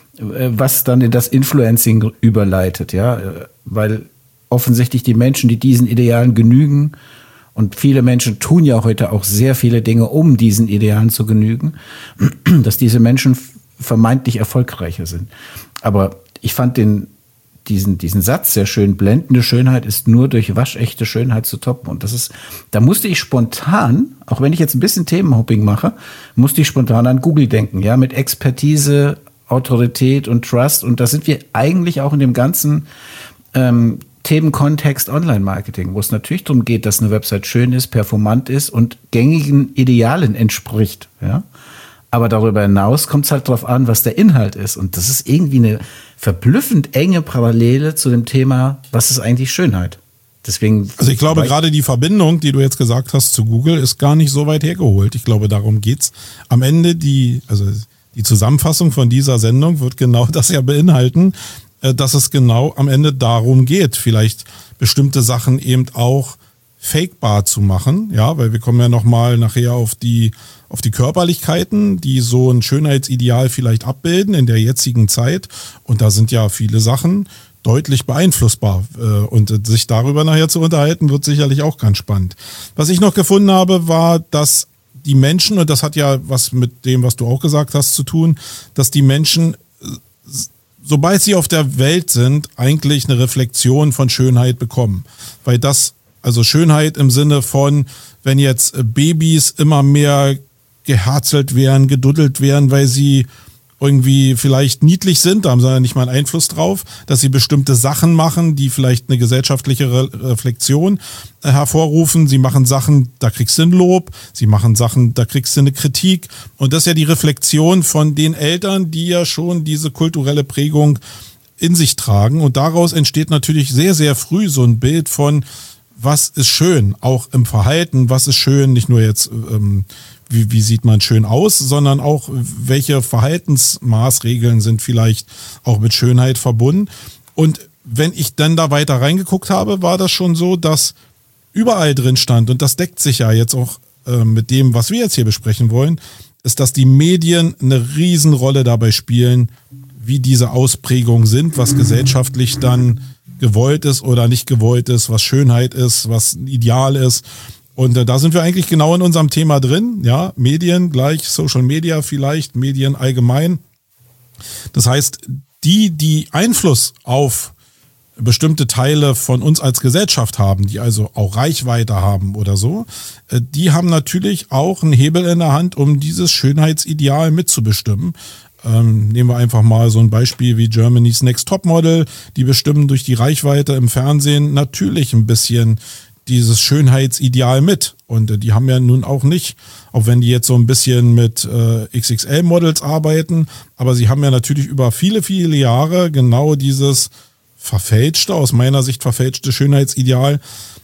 was dann in das Influencing überleitet, ja, weil offensichtlich die Menschen, die diesen Idealen genügen, und viele Menschen tun ja heute auch sehr viele Dinge, um diesen Idealen zu genügen, dass diese Menschen vermeintlich erfolgreicher sind. Aber ich fand den diesen, diesen Satz sehr schön, blendende Schönheit ist nur durch waschechte Schönheit zu toppen. Und das ist, da musste ich spontan, auch wenn ich jetzt ein bisschen Themenhopping mache, musste ich spontan an Google denken, ja, mit Expertise, Autorität und Trust. Und da sind wir eigentlich auch in dem ganzen ähm, Themenkontext Online-Marketing, wo es natürlich darum geht, dass eine Website schön ist, performant ist und gängigen Idealen entspricht, ja. Aber darüber hinaus kommt es halt drauf an, was der Inhalt ist. Und das ist irgendwie eine verblüffend enge Parallele zu dem Thema, was ist eigentlich Schönheit? Deswegen. Also ich glaube, gerade die Verbindung, die du jetzt gesagt hast zu Google, ist gar nicht so weit hergeholt. Ich glaube, darum geht's. Am Ende die, also die Zusammenfassung von dieser Sendung wird genau das ja beinhalten, dass es genau am Ende darum geht, vielleicht bestimmte Sachen eben auch fakebar zu machen, ja, weil wir kommen ja nochmal nachher auf die, auf die Körperlichkeiten, die so ein Schönheitsideal vielleicht abbilden in der jetzigen Zeit. Und da sind ja viele Sachen deutlich beeinflussbar. Und sich darüber nachher zu unterhalten, wird sicherlich auch ganz spannend. Was ich noch gefunden habe, war, dass die Menschen, und das hat ja was mit dem, was du auch gesagt hast, zu tun, dass die Menschen, sobald sie auf der Welt sind, eigentlich eine Reflexion von Schönheit bekommen. Weil das, also Schönheit im Sinne von, wenn jetzt Babys immer mehr geherzelt werden, geduddelt werden, weil sie irgendwie vielleicht niedlich sind, da haben sie ja nicht mal einen Einfluss drauf, dass sie bestimmte Sachen machen, die vielleicht eine gesellschaftliche Re- Reflexion äh, hervorrufen. Sie machen Sachen, da kriegst du ein Lob, sie machen Sachen, da kriegst du eine Kritik. Und das ist ja die Reflexion von den Eltern, die ja schon diese kulturelle Prägung in sich tragen. Und daraus entsteht natürlich sehr, sehr früh so ein Bild von, was ist schön, auch im Verhalten, was ist schön, nicht nur jetzt, ähm, wie, wie sieht man schön aus, sondern auch, welche Verhaltensmaßregeln sind vielleicht auch mit Schönheit verbunden. Und wenn ich dann da weiter reingeguckt habe, war das schon so, dass überall drin stand, und das deckt sich ja jetzt auch äh, mit dem, was wir jetzt hier besprechen wollen, ist, dass die Medien eine Riesenrolle dabei spielen, wie diese Ausprägungen sind, was gesellschaftlich dann gewollt ist oder nicht gewollt ist, was Schönheit ist, was ein Ideal ist. Und äh, da sind wir eigentlich genau in unserem Thema drin. Ja, Medien gleich Social Media vielleicht, Medien allgemein. Das heißt, die, die Einfluss auf bestimmte Teile von uns als Gesellschaft haben, die also auch Reichweite haben oder so, äh, die haben natürlich auch einen Hebel in der Hand, um dieses Schönheitsideal mitzubestimmen. Ähm, nehmen wir einfach mal so ein Beispiel wie Germany's Next Topmodel. Die bestimmen durch die Reichweite im Fernsehen natürlich ein bisschen dieses Schönheitsideal mit. Und äh, die haben ja nun auch nicht, auch wenn die jetzt so ein bisschen mit äh, X X L-Models arbeiten, aber sie haben ja natürlich über viele, viele Jahre genau dieses verfälschte, aus meiner Sicht verfälschte Schönheitsideal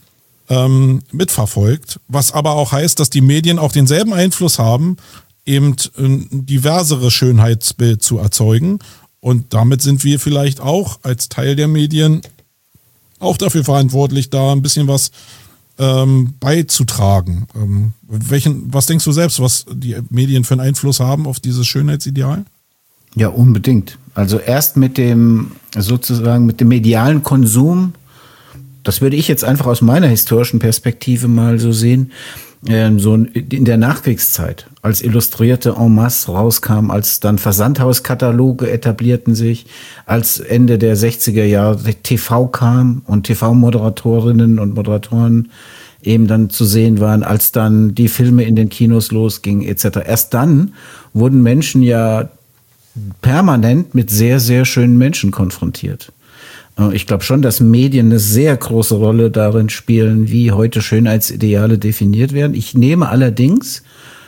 ähm, mitverfolgt. Was aber auch heißt, dass die Medien auch denselben Einfluss haben, eben ein diversere Schönheitsbild zu erzeugen. Und damit sind wir vielleicht auch als Teil der Medien auch dafür verantwortlich, da ein bisschen was ähm, beizutragen. Ähm, welchen, was denkst du selbst, was die Medien für einen Einfluss haben auf dieses Schönheitsideal? Ja, unbedingt. Also erst mit dem, sozusagen mit dem medialen Konsum, das würde ich jetzt einfach aus meiner historischen Perspektive mal so sehen, so in der Nachkriegszeit, als Illustrierte en masse rauskam, als dann Versandhauskataloge etablierten sich, als Ende der sechziger Jahre T V kam und T V-Moderatorinnen und Moderatoren eben dann zu sehen waren, als dann die Filme in den Kinos losgingen et cetera. Erst dann wurden Menschen ja permanent mit sehr, sehr schönen Menschen konfrontiert. Ich glaube schon, dass Medien eine sehr große Rolle darin spielen, wie heute Schönheitsideale definiert werden. Ich nehme allerdings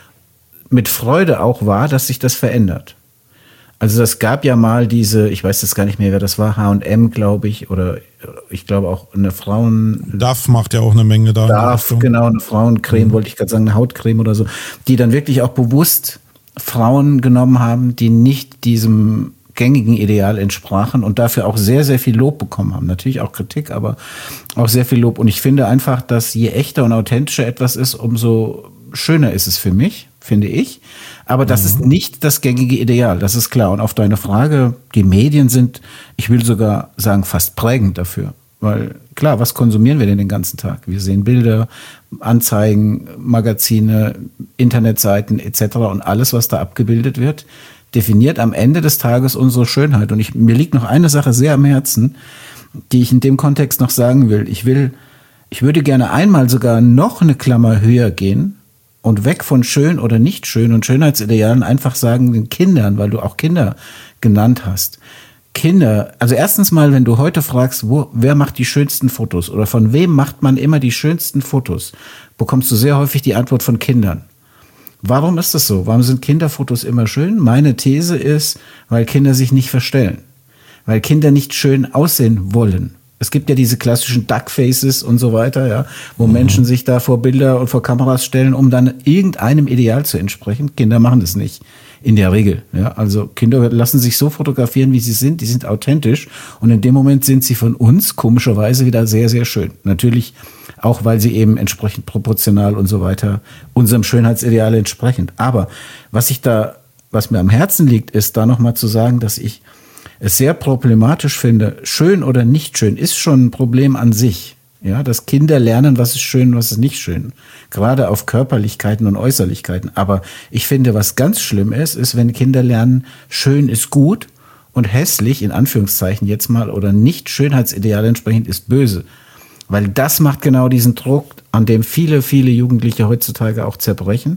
mit Freude auch wahr, dass sich das verändert. Also das gab ja mal diese, ich weiß jetzt gar nicht mehr, wer das war, H und M, glaube ich, oder ich glaube auch eine Frauen... D A F macht ja auch eine Menge da. D A F, genau, eine Frauencreme, mhm. wollte ich gerade sagen, eine Hautcreme oder so, die dann wirklich auch bewusst Frauen genommen haben, die nicht diesem gängigen Ideal entsprachen und dafür auch sehr, sehr viel Lob bekommen haben. Natürlich auch Kritik, aber auch sehr viel Lob. Und ich finde einfach, dass je echter und authentischer etwas ist, umso schöner ist es für mich, finde ich. Aber das mhm. ist nicht das gängige Ideal, das ist klar. Und auf deine Frage, die Medien sind, ich will sogar sagen, fast prägend dafür. Weil klar, was konsumieren wir denn den ganzen Tag? Wir sehen Bilder, Anzeigen, Magazine, Internetseiten et cetera. Und alles, was da abgebildet wird, definiert am Ende des Tages unsere Schönheit. Und ich, mir liegt noch eine Sache sehr am Herzen, die ich in dem Kontext noch sagen will. Ich will, ich würde gerne einmal sogar noch eine Klammer höher gehen und weg von schön oder nicht schön und Schönheitsidealen einfach sagen den Kindern, weil du auch Kinder genannt hast. Kinder, also erstens mal, wenn du heute fragst, wo, wer macht die schönsten Fotos oder von wem macht man immer die schönsten Fotos, bekommst du sehr häufig die Antwort von Kindern. Warum ist das so? Warum sind Kinderfotos immer schön? Meine These ist, weil Kinder sich nicht verstellen. Weil Kinder nicht schön aussehen wollen. Es gibt ja diese klassischen Duckfaces und so weiter, ja, wo mhm. Menschen sich da vor Bilder und vor Kameras stellen, um dann irgendeinem Ideal zu entsprechen. Kinder machen das nicht. In der Regel, ja. Also Kinder lassen sich so fotografieren, wie sie sind. Die sind authentisch. Und in dem Moment sind sie von uns komischerweise wieder sehr, sehr schön. Natürlich auch, weil sie eben entsprechend proportional und so weiter unserem Schönheitsideal entsprechend. Aber was ich da, was mir am Herzen liegt, ist da nochmal zu sagen, dass ich es sehr problematisch finde. Schön oder nicht schön ist schon ein Problem an sich. Ja, dass Kinder lernen, was ist schön und was ist nicht schön. Gerade auf Körperlichkeiten und Äußerlichkeiten. Aber ich finde, was ganz schlimm ist, ist, wenn Kinder lernen, schön ist gut und hässlich, in Anführungszeichen jetzt mal, oder nicht Schönheitsideal entsprechend ist böse. Weil das macht genau diesen Druck, an dem viele, viele Jugendliche heutzutage auch zerbrechen.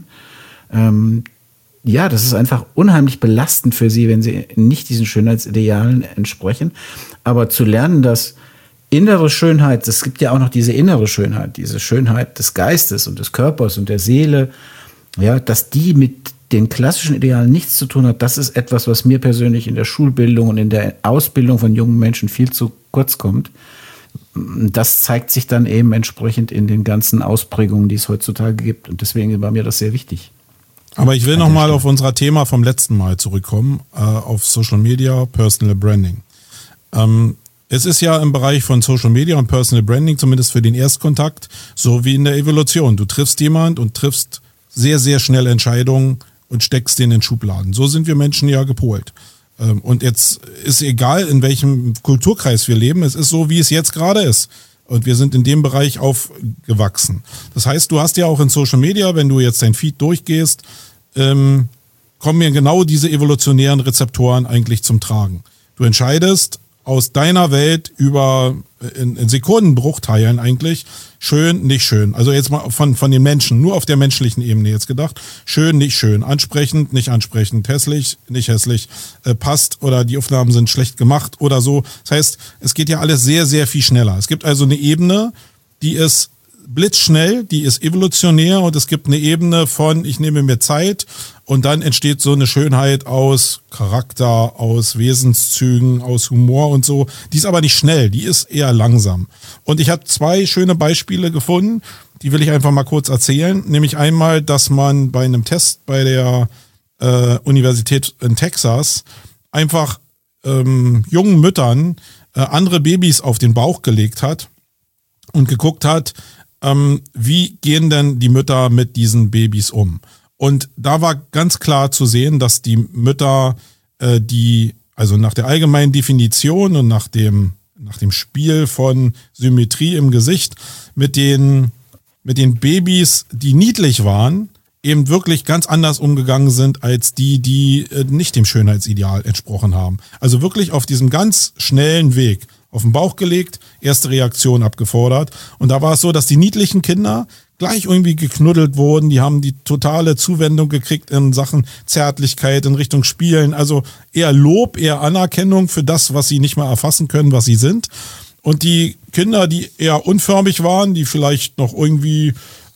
Ähm, ja, das ist einfach unheimlich belastend für sie, wenn sie nicht diesen Schönheitsidealen entsprechen. Aber zu lernen, dass innere Schönheit, es gibt ja auch noch diese innere Schönheit, diese Schönheit des Geistes und des Körpers und der Seele, ja, dass die mit den klassischen Idealen nichts zu tun hat, das ist etwas, was mir persönlich in der Schulbildung und in der Ausbildung von jungen Menschen viel zu kurz kommt. das zeigt sich dann eben entsprechend in den ganzen Ausprägungen, die es heutzutage gibt. Und deswegen war mir das sehr wichtig. Aber ich will nochmal auf unser Thema vom letzten Mal zurückkommen, äh, auf Social Media, Personal Branding. Ähm, es ist ja im Bereich von Social Media und Personal Branding, zumindest für den Erstkontakt, so wie in der Evolution. Du triffst jemand und triffst sehr, sehr schnell Entscheidungen und steckst den in Schubladen. So sind wir Menschen ja gepolt. Ähm, und jetzt ist egal, in welchem Kulturkreis wir leben, es ist so, wie es jetzt gerade ist. Und wir sind in dem Bereich aufgewachsen. Das heißt, du hast ja auch in Social Media, wenn du jetzt dein Feed durchgehst, ähm, kommen ja genau diese evolutionären Rezeptoren eigentlich zum Tragen. Du entscheidest aus deiner Welt über in, in Sekundenbruchteilen eigentlich schön, nicht schön. Also jetzt mal von von den Menschen, nur auf der menschlichen Ebene jetzt gedacht. Schön, nicht schön. Ansprechend, nicht ansprechend. Hässlich, nicht hässlich. Äh, passt oder die Aufnahmen sind schlecht gemacht oder so. Das heißt, es geht ja alles sehr, sehr viel schneller. Es gibt also eine Ebene, die ist blitzschnell, die ist evolutionär und es gibt eine Ebene von, ich nehme mir Zeit und dann entsteht so eine Schönheit aus Charakter, aus Wesenszügen, aus Humor und so. Die ist aber nicht schnell, die ist eher langsam. Und ich habe zwei schöne Beispiele gefunden, die will ich einfach mal kurz erzählen. Nämlich einmal, dass man bei einem Test bei der äh, Universität in Texas einfach ähm, jungen Müttern äh, andere Babys auf den Bauch gelegt hat und geguckt hat, Ähm, wie gehen denn die Mütter mit diesen Babys um? Und da war ganz klar zu sehen, dass die Mütter, äh, die, also nach der allgemeinen Definition und nach dem, nach dem Spiel von Symmetrie im Gesicht, mit den, mit den Babys, die niedlich waren, eben wirklich ganz anders umgegangen sind als die, die äh, nicht dem Schönheitsideal entsprochen haben. Also wirklich auf diesem ganz schnellen Weg auf den Bauch gelegt, erste Reaktion abgefordert. Und da war es so, dass die niedlichen Kinder gleich irgendwie geknuddelt wurden. Die haben die totale Zuwendung gekriegt in Sachen Zärtlichkeit, in Richtung Spielen. Also eher Lob, eher Anerkennung für das, was sie nicht mehr erfassen können, was sie sind. Und die Kinder, die eher unförmig waren, die vielleicht noch irgendwie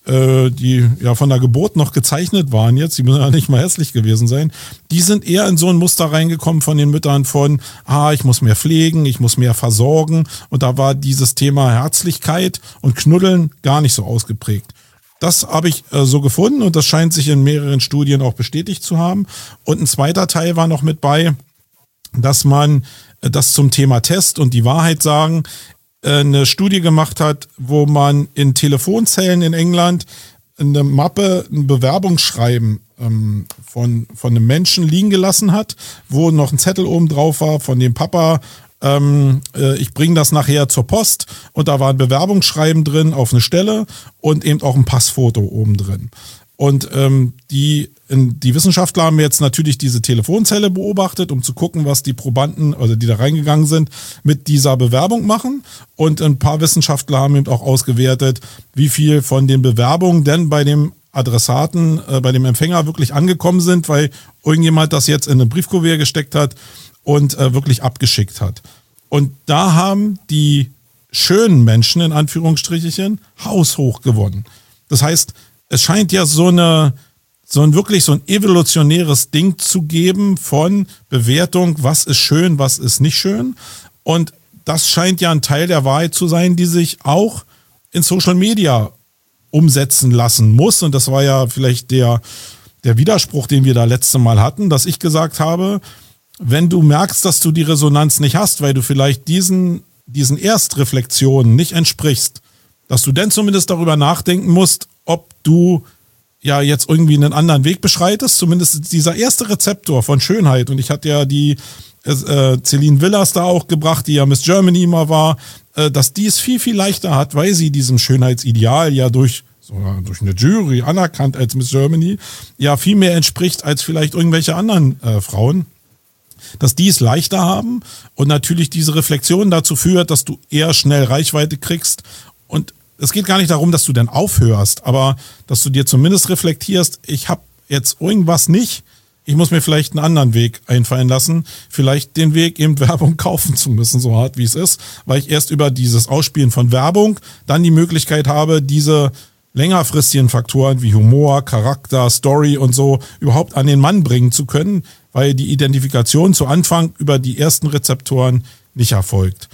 die ja von der Geburt noch gezeichnet waren jetzt, die müssen ja nicht mal hässlich gewesen sein, die sind eher in so ein Muster reingekommen von den Müttern von, ah, ich muss mehr pflegen, ich muss mehr versorgen und da war dieses Thema Herzlichkeit und Knuddeln gar nicht so ausgeprägt. Das habe ich äh, so gefunden und das scheint sich in mehreren Studien auch bestätigt zu haben. Und ein zweiter Teil war noch mit bei, dass man äh, das zum Thema Test und die Wahrheit sagen, eine Studie gemacht hat, wo man in Telefonzellen in England eine Mappe, ein Bewerbungsschreiben ähm, von, von einem Menschen liegen gelassen hat, wo noch ein Zettel oben drauf war von dem Papa, ähm, äh, ich bringe das nachher zur Post und da war ein Bewerbungsschreiben drin auf eine Stelle und eben auch ein Passfoto oben drin. Und ähm, die, in, die Wissenschaftler haben jetzt natürlich diese Telefonzelle beobachtet, um zu gucken, was die Probanden, also die da reingegangen sind, mit dieser Bewerbung machen. Und ein paar Wissenschaftler haben eben auch ausgewertet, wie viel von den Bewerbungen denn bei dem Adressaten, äh, bei dem Empfänger wirklich angekommen sind, weil irgendjemand das jetzt in ein Briefkuvert gesteckt hat und äh, wirklich abgeschickt hat. Und da haben die schönen Menschen, in Anführungsstrichen, haushoch gewonnen. Das heißt, es scheint ja so eine, so ein wirklich so ein evolutionäres Ding zu geben von Bewertung, was ist schön, was ist nicht schön. Und das scheint ja ein Teil der Wahrheit zu sein, die sich auch in Social Media umsetzen lassen muss. Und das war ja vielleicht der, der Widerspruch, den wir da letzte Mal hatten, dass ich gesagt habe, wenn du merkst, dass du die Resonanz nicht hast, weil du vielleicht diesen, diesen Erstreflexionen nicht entsprichst, dass du dann zumindest darüber nachdenken musst, ob du ja jetzt irgendwie einen anderen Weg beschreitest, zumindest dieser erste Rezeptor von Schönheit. Und ich hatte ja die äh, Celine Villas da auch gebracht, die ja Miss Germany immer war, äh, dass die es viel, viel leichter hat, weil sie diesem Schönheitsideal ja durch, sogar durch eine Jury anerkannt als Miss Germany, ja viel mehr entspricht als vielleicht irgendwelche anderen äh, Frauen. Dass die es leichter haben und natürlich diese Reflexion dazu führt, dass du eher schnell Reichweite kriegst. Und es geht gar nicht darum, dass du dann aufhörst, aber dass du dir zumindest reflektierst, ich habe jetzt irgendwas nicht, ich muss mir vielleicht einen anderen Weg einfallen lassen, vielleicht den Weg, eben Werbung kaufen zu müssen, so hart wie es ist, weil ich erst über dieses Ausspielen von Werbung dann die Möglichkeit habe, diese längerfristigen Faktoren wie Humor, Charakter, Story und so überhaupt an den Mann bringen zu können, weil die Identifikation zu Anfang über die ersten Rezeptoren nicht erfolgt.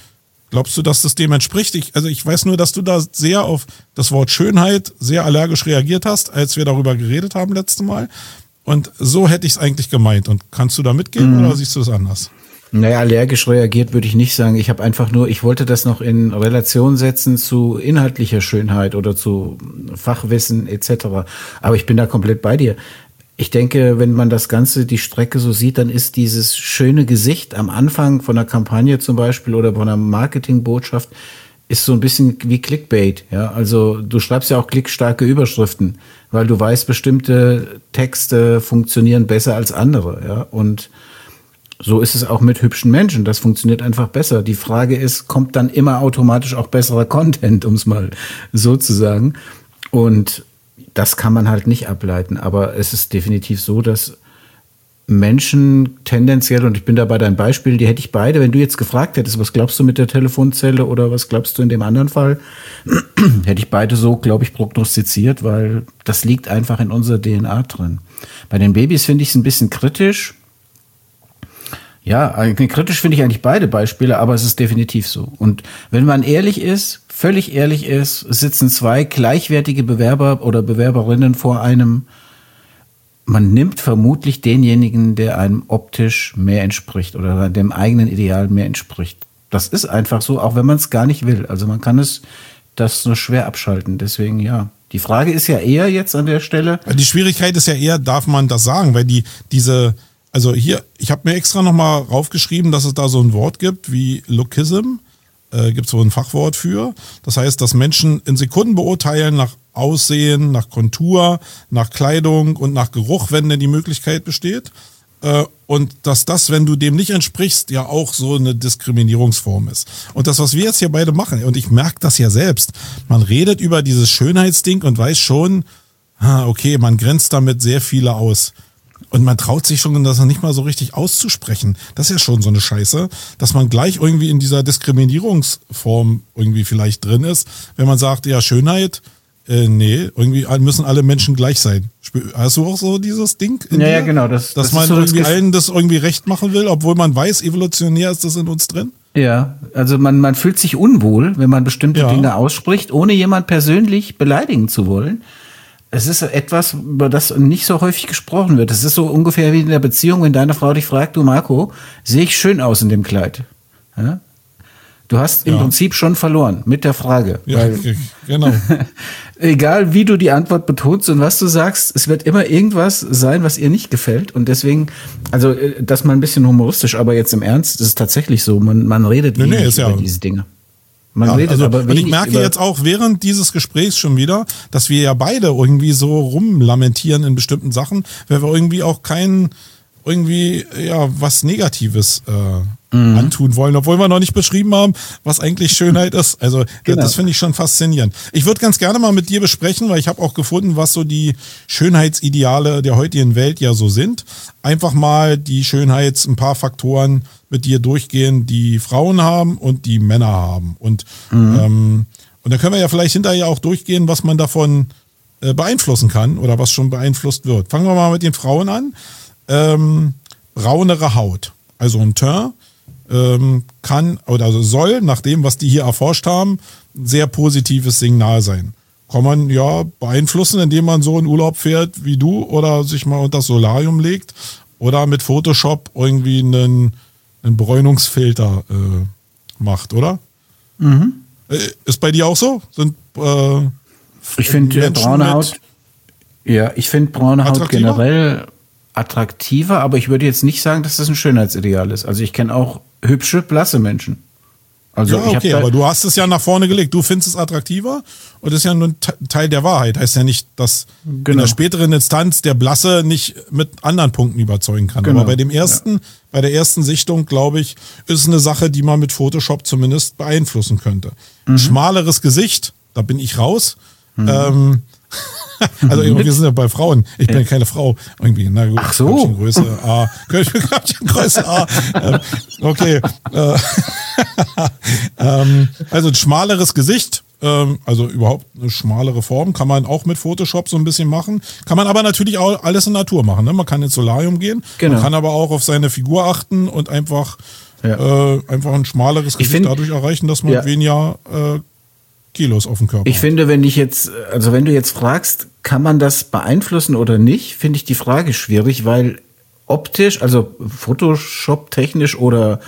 Glaubst du, dass das dem entspricht? Ich, also ich weiß nur, dass du da sehr auf das Wort Schönheit sehr allergisch reagiert hast, als wir darüber geredet haben letztes Mal. Und so hätte ich es eigentlich gemeint. Und kannst du da mitgehen mhm. oder siehst du es anders? Naja, allergisch reagiert würde ich nicht sagen. Ich habe einfach nur, ich wollte das noch in Relation setzen zu inhaltlicher Schönheit oder zu Fachwissen et cetera. Aber ich bin da komplett bei dir. Ich denke, wenn man das Ganze, die Strecke so sieht, dann ist dieses schöne Gesicht am Anfang von einer Kampagne zum Beispiel oder von einer Marketingbotschaft ist so ein bisschen wie Clickbait. Ja, also du schreibst ja auch klickstarke Überschriften, weil du weißt, bestimmte Texte funktionieren besser als andere. Ja, und so ist es auch mit hübschen Menschen. Das funktioniert einfach besser. Die Frage ist, kommt dann immer automatisch auch besserer Content, um es mal so zu sagen. Und das kann man halt nicht ableiten. Aber es ist definitiv so, dass Menschen tendenziell, und ich bin da bei deinem Beispiel, die hätte ich beide, wenn du jetzt gefragt hättest, was glaubst du mit der Telefonzelle oder was glaubst du in dem anderen Fall, hätte ich beide so, glaube ich, prognostiziert, weil das liegt einfach in unserer D N A drin. Bei den Babys finde ich es ein bisschen kritisch. Ja, kritisch finde ich eigentlich beide Beispiele, aber es ist definitiv so. Und wenn man ehrlich ist, völlig ehrlich ist, sitzen zwei gleichwertige Bewerber oder Bewerberinnen vor einem. Man nimmt vermutlich denjenigen, der einem optisch mehr entspricht oder dem eigenen Ideal mehr entspricht. Das ist einfach so, auch wenn man es gar nicht will. Also man kann es das nur schwer abschalten. Deswegen ja. Die Frage ist ja eher jetzt an der Stelle. Die Schwierigkeit ist ja eher, darf man das sagen, weil die diese Also hier, ich habe mir extra nochmal raufgeschrieben, dass es da so ein Wort gibt wie Lookism. Äh, gibt es so ein Fachwort für. Das heißt, dass Menschen in Sekunden beurteilen nach Aussehen, nach Kontur, nach Kleidung und nach Geruch, wenn denn die Möglichkeit besteht. Äh, und dass das, wenn du dem nicht entsprichst, ja auch so eine Diskriminierungsform ist. Und das, was wir jetzt hier beide machen, und ich merke das ja selbst, man redet über dieses Schönheitsding und weiß schon, okay, man grenzt damit sehr viele aus. Und man traut sich schon, das noch nicht mal so richtig auszusprechen. Das ist ja schon so eine Scheiße, dass man gleich irgendwie in dieser Diskriminierungsform irgendwie vielleicht drin ist. Wenn man sagt, ja, Schönheit, äh, nee, irgendwie müssen alle Menschen gleich sein. Hast du auch so dieses Ding? Ja, dir? ja, genau. Das, dass das man ist so irgendwie das allen das irgendwie recht machen will, obwohl man weiß, evolutionär ist das in uns drin? Ja, also man, man fühlt sich unwohl, wenn man bestimmte ja. Dinge ausspricht, ohne jemand persönlich beleidigen zu wollen. Es ist etwas, über das nicht so häufig gesprochen wird. Es ist so ungefähr wie in der Beziehung, wenn deine Frau dich fragt, du Marco, sehe ich schön aus in dem Kleid? Ja? Du hast im ja. Prinzip schon verloren mit der Frage. Ja, weil, genau. Egal wie du die Antwort betonst und was du sagst, es wird immer irgendwas sein, was ihr nicht gefällt. Und deswegen, also das mal ein bisschen humoristisch, aber jetzt im Ernst, ist es tatsächlich so, man, man redet wenig nee, nee, über ja. diese Dinge. Man ja, redet also, aber und ich merke jetzt auch während dieses Gesprächs schon wieder, dass wir ja beide irgendwie so rumlamentieren in bestimmten Sachen, weil wir irgendwie auch kein irgendwie ja was Negatives äh, mhm. antun wollen, obwohl wir noch nicht beschrieben haben, was eigentlich Schönheit ist. Also genau. Das finde ich schon faszinierend. Ich würde ganz gerne mal mit dir besprechen, weil ich habe auch gefunden, was so die Schönheitsideale der heutigen Welt ja so sind. Einfach mal die Schönheits, ein paar Faktoren mit dir durchgehen, die Frauen haben und die Männer haben. Und, mhm. ähm, und dann können wir ja vielleicht hinterher auch durchgehen, was man davon äh, beeinflussen kann oder was schon beeinflusst wird. Fangen wir mal mit den Frauen an. Ähm, braunere Haut. Also ein Teint ähm, kann oder also soll, nach dem, was die hier erforscht haben, ein sehr positives Signal sein. Kann man ja beeinflussen, indem man so in Urlaub fährt wie du oder sich mal unter das Solarium legt oder mit Photoshop irgendwie einen einen Bräunungsfilter äh, macht, oder? Mhm. Äh, ist bei dir auch so? Sind äh, ich finde braune Haut, ja, ich finde braune Haut generell attraktiver, aber ich würde jetzt nicht sagen, dass das ein Schönheitsideal ist. Also ich kenne auch hübsche, blasse Menschen. Also ja, okay, aber du hast es ja nach vorne gelegt. Du findest es attraktiver und das ist ja nur ein Teil der Wahrheit. Heißt ja nicht, dass genau. in der späteren Instanz der Blasse nicht mit anderen Punkten überzeugen kann. Genau. Aber bei dem ersten, ja. bei der ersten Sichtung, glaube ich, ist es eine Sache, die man mit Photoshop zumindest beeinflussen könnte. Mhm. Ein schmaleres Gesicht, da bin ich raus. Mhm. Ähm, also wir sind ja bei Frauen. Ich bin ja keine Frau. Irgendwie, na gut. Ach so. Größe A. Größe A. Ähm, okay. Äh, ähm, also ein schmaleres Gesicht. Ähm, also überhaupt eine schmalere Form. Kann man auch mit Photoshop so ein bisschen machen. Kann man aber natürlich auch alles in Natur machen. Ne? Man kann ins Solarium gehen. Genau. Man kann aber auch auf seine Figur achten und einfach ja. äh, einfach ein schmaleres Gesicht find, dadurch erreichen, dass man ja. weniger äh, Kilos auf dem Körper Ich hat. finde, wenn ich jetzt, also wenn du jetzt fragst, kann man das beeinflussen oder nicht, finde ich die Frage schwierig, weil optisch, also Photoshop technisch oder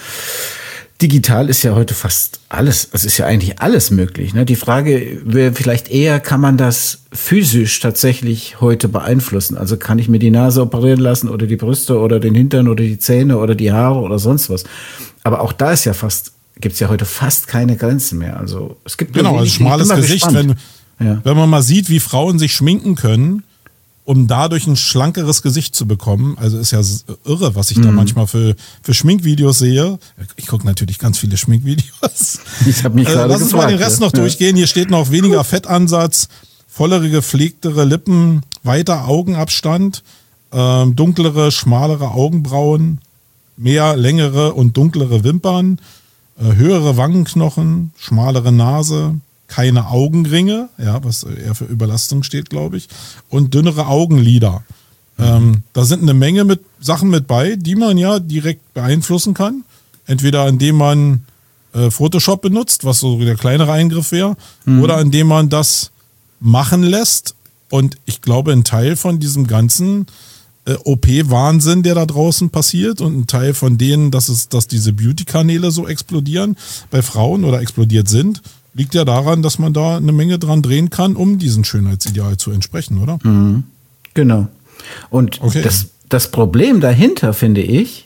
digital ist ja heute fast alles, es ist ja eigentlich alles möglich. Ne? Die Frage wäre vielleicht eher, kann man das physisch tatsächlich heute beeinflussen? Also kann ich mir die Nase operieren lassen oder die Brüste oder den Hintern oder die Zähne oder die Haare oder sonst was. Aber auch da ist ja fast, gibt es ja heute fast keine Grenzen mehr. Also es gibt genau, also schmales Gesicht, wenn, ja. wenn man mal sieht, wie Frauen sich schminken können, um dadurch ein schlankeres Gesicht zu bekommen. Also ist ja irre, was ich mhm. da manchmal für, für Schminkvideos sehe. Ich gucke natürlich ganz viele Schminkvideos. Ich habe mich äh, gerade Lass uns mal den Rest noch ja. durchgehen. Hier steht noch weniger Fettansatz, vollere, gepflegtere Lippen, weiter Augenabstand, äh, dunklere, schmalere Augenbrauen, mehr längere und dunklere Wimpern, äh, höhere Wangenknochen, schmalere Nase, keine Augenringe, ja, was eher für Überlastung steht, glaube ich, und dünnere Augenlider. Mhm. Ähm, da sind eine Menge mit Sachen mit bei, die man ja direkt beeinflussen kann. Entweder indem man äh, Photoshop benutzt, was so der kleinere Eingriff wäre, mhm. oder indem man das machen lässt. Und ich glaube, ein Teil von diesem ganzen äh, O P-Wahnsinn, der da draußen passiert, und ein Teil von denen, dass es, dass diese Beauty-Kanäle so explodieren bei Frauen oder explodiert sind, liegt ja daran, dass man da eine Menge dran drehen kann, um diesem Schönheitsideal zu entsprechen, oder? Mhm. Genau. Und okay. das, das Problem dahinter, finde ich,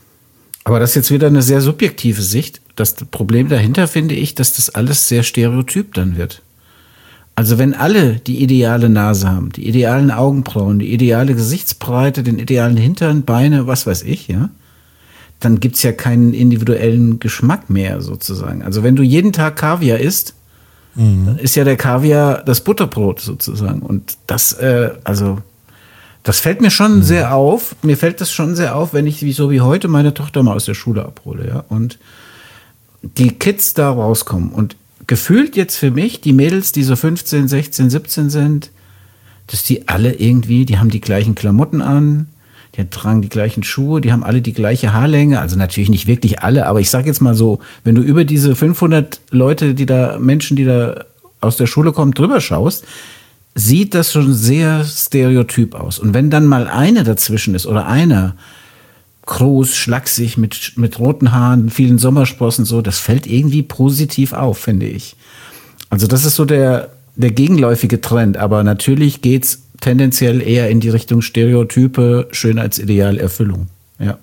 aber das ist jetzt wieder eine sehr subjektive Sicht, das Problem dahinter finde ich, dass das alles sehr stereotyp dann wird. Also wenn alle die ideale Nase haben, die idealen Augenbrauen, die ideale Gesichtsbreite, den idealen Hintern, Beine, was weiß ich, ja, dann gibt's ja keinen individuellen Geschmack mehr sozusagen. Also wenn du jeden Tag Kaviar isst, mhm. dann ist ja der Kaviar das Butterbrot sozusagen. Und das, äh, also das fällt mir schon mhm. sehr auf. Mir fällt das schon sehr auf, wenn ich wie so wie heute meine Tochter mal aus der Schule abhole, ja, und die Kids da rauskommen. Und gefühlt jetzt für mich, die Mädels, die so fünfzehn, sechzehn, siebzehn sind, dass die alle irgendwie, die haben die gleichen Klamotten an, die tragen die gleichen Schuhe, die haben alle die gleiche Haarlänge, also natürlich nicht wirklich alle, aber ich sag jetzt mal so, wenn du über diese fünfhundert Leute, die da, Menschen, die da aus der Schule kommen, drüber schaust, sieht das schon sehr stereotyp aus. Und wenn dann mal eine dazwischen ist oder einer groß, schlaksig, mit, mit roten Haaren, vielen Sommersprossen, so, das fällt irgendwie positiv auf, finde ich. Also das ist so der, der gegenläufige Trend, aber natürlich geht's tendenziell eher in die Richtung Stereotype, Schönheitsideal, Erfüllung. Ja.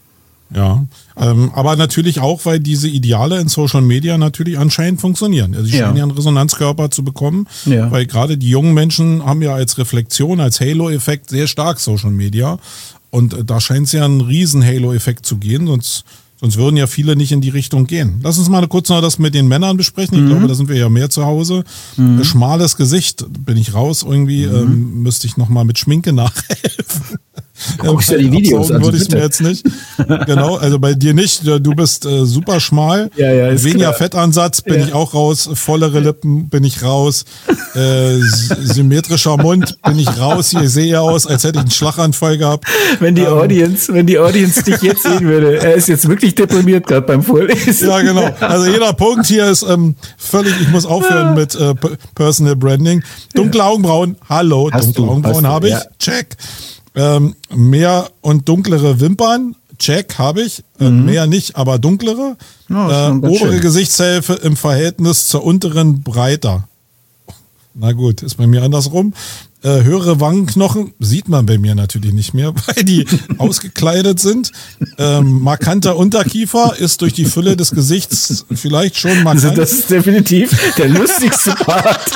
Ja, ähm, aber natürlich auch, weil diese Ideale in Social Media natürlich anscheinend funktionieren. Also sie Ja. scheinen ja einen Resonanzkörper zu bekommen, Ja. weil gerade die jungen Menschen haben ja als Reflexion, als Halo-Effekt sehr stark Social Media. Und äh, da scheint es ja einen riesen Halo-Effekt zu gehen, sonst, sonst würden ja viele nicht in die Richtung gehen. Lass uns mal kurz noch das mit den Männern besprechen. Ich Mhm. glaube, da sind wir ja mehr zu Hause. Mhm. Äh, Schmales Gesicht, bin ich raus irgendwie, Mhm. ähm, müsste ich nochmal mit Schminke nachhelfen. Guckst du die Videos an? an, Würde ich bitte. mir jetzt nicht. Genau, also bei dir nicht. Du bist äh, super schmal. Ja, ja, ist Weniger klar. Fettansatz bin Ja. ich auch raus. Vollere Lippen bin ich raus. Äh, s- symmetrischer Mund bin ich raus. Hier sehe ja aus, als hätte ich einen Schlaganfall gehabt. Wenn die Ähm, Audience, wenn die Audience dich jetzt sehen würde, er ist jetzt wirklich deprimiert gerade beim Vorlesen. Ja, genau. Also jeder Punkt hier ist ähm, völlig, ich muss aufhören mit äh, P- Personal Branding. Dunkle Augenbrauen, hallo, Hast dunkle du, Augenbrauen hast du, habe ich, ja. check. Ähm, mehr und dunklere Wimpern, check, habe ich. Äh, mehr nicht, aber dunklere. Ja, ist äh, schon ganz obere schön. Gesichtshälfte im Verhältnis zur unteren breiter. Na gut, ist bei mir andersrum. Äh, höhere Wangenknochen sieht man bei mir natürlich nicht mehr, weil die ausgekleidet sind. Ähm, markanter Unterkiefer ist durch die Fülle des Gesichts vielleicht schon markant. Also das ist definitiv der lustigste Part.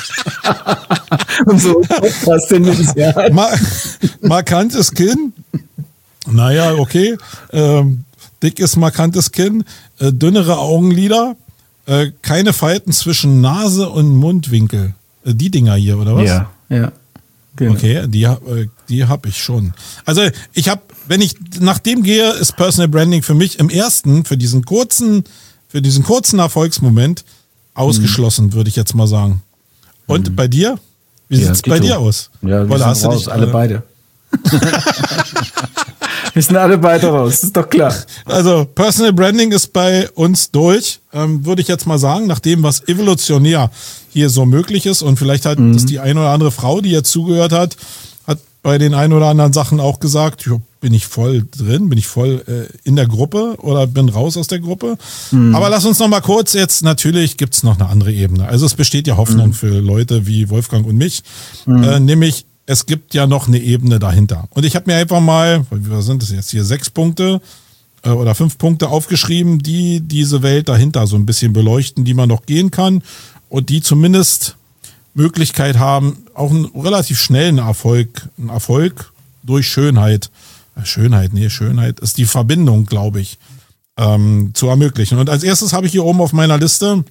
Und so Podcast, den wir bisher hatten. Ma markantes Kinn. Naja, okay. Ähm, dickes, markantes Kinn. Äh, dünnere Augenlider. Äh, keine Falten zwischen Nase und Mundwinkel. Äh, die Dinger hier, oder was? Ja, ja. Genau. Okay, die, hab- äh, die habe ich schon. Also ich habe, wenn ich nach dem gehe, ist Personal Branding für mich im ersten, für diesen kurzen, für diesen kurzen Erfolgsmoment ausgeschlossen, mhm. würde ich jetzt mal sagen. Und mhm. bei dir? Wie Ja, sieht's bei Dito. dir aus? Ja, wir Weil sind hast du raus, dich, alle äh, beide. Wir sind alle beide raus, ist doch klar. Also Personal Branding ist bei uns durch, ähm, würde ich jetzt mal sagen, nach dem, was evolutionär hier so möglich ist. Und vielleicht hat mhm. das die eine oder andere Frau, die jetzt zugehört hat, hat bei den ein oder anderen Sachen auch gesagt, jo, bin ich voll drin, bin ich voll äh, in der Gruppe oder bin raus aus der Gruppe. Mhm. Aber lass uns noch mal kurz jetzt, natürlich gibt's noch eine andere Ebene. Also es besteht ja Hoffnung mhm. für Leute wie Wolfgang und mich, mhm. äh, nämlich es gibt ja noch eine Ebene dahinter. Und ich habe mir einfach mal, was sind das jetzt hier, sechs Punkte äh, oder fünf Punkte aufgeschrieben, die diese Welt dahinter so ein bisschen beleuchten, die man noch gehen kann und die zumindest Möglichkeit haben, auch einen relativ schnellen Erfolg, einen Erfolg durch Schönheit, Schönheit, nee, Schönheit ist die Verbindung, glaube ich, ähm, zu ermöglichen. Und als erstes habe ich hier oben auf meiner Liste,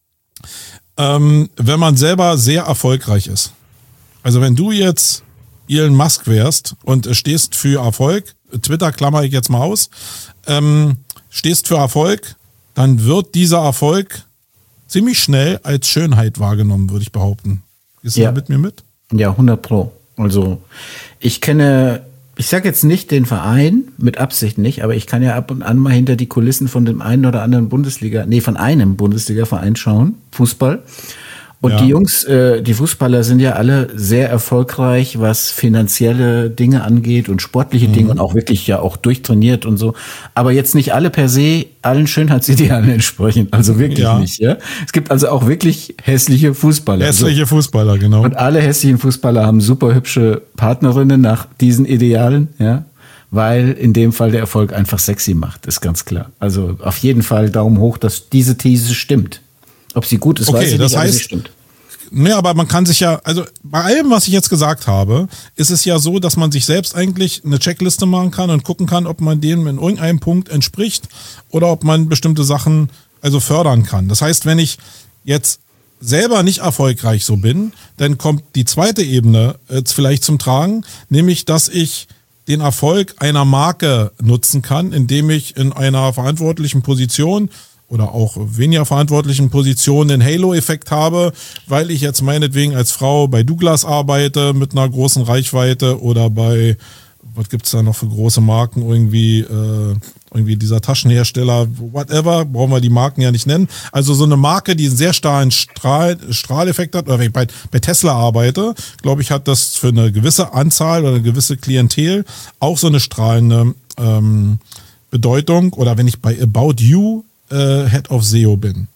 ähm, wenn man selber sehr erfolgreich ist. Also wenn du jetzt Elon Musk wärst und stehst für Erfolg, Twitter klammer ich jetzt mal aus, ähm, stehst für Erfolg, dann wird dieser Erfolg ziemlich schnell als Schönheit wahrgenommen, würde ich behaupten. Gehst du ja. da mit mir mit? Ja, hundert Pro. Also ich kenne, ich sage jetzt nicht den Verein, mit Absicht nicht, aber ich kann ja ab und an mal hinter die Kulissen von dem einen oder anderen Bundesliga, nee, von einem Bundesliga-Verein schauen, Fußball. Und ja. die Jungs, äh, die Fußballer sind ja alle sehr erfolgreich, was finanzielle Dinge angeht und sportliche mhm. Dinge und auch wirklich ja auch durchtrainiert und so. Aber jetzt nicht alle per se allen Schönheitsidealen entsprechen. Also wirklich ja. nicht, ja. Es gibt also auch wirklich hässliche Fußballer. Hässliche so. Fußballer, genau. Und alle hässlichen Fußballer haben super hübsche Partnerinnen nach diesen Idealen, ja. Weil in dem Fall der Erfolg einfach sexy macht, ist ganz klar. Also auf jeden Fall Daumen hoch, dass diese These stimmt. Ob sie gut ist, okay, weiß ich das nicht, heißt, aber sie stimmt. Nee, aber man kann sich ja, also bei allem, was ich jetzt gesagt habe, ist es ja so, dass man sich selbst eigentlich eine Checkliste machen kann und gucken kann, ob man dem in irgendeinem Punkt entspricht oder ob man bestimmte Sachen also fördern kann. Das heißt, wenn ich jetzt selber nicht erfolgreich so bin, dann kommt die zweite Ebene jetzt vielleicht zum Tragen, nämlich, dass ich den Erfolg einer Marke nutzen kann, indem ich in einer verantwortlichen Position oder auch weniger verantwortlichen Positionen den Halo-Effekt habe, weil ich jetzt meinetwegen als Frau bei Douglas arbeite mit einer großen Reichweite oder bei, was gibt's da noch für große Marken, irgendwie äh, irgendwie dieser Taschenhersteller, whatever, brauchen wir die Marken ja nicht nennen. Also so eine Marke, die einen sehr starken Strahl, Strahleffekt hat, oder wenn ich bei, bei Tesla arbeite, glaube ich, hat das für eine gewisse Anzahl oder eine gewisse Klientel auch so eine strahlende ähm, Bedeutung. Oder wenn ich bei About You Head of S E O bin.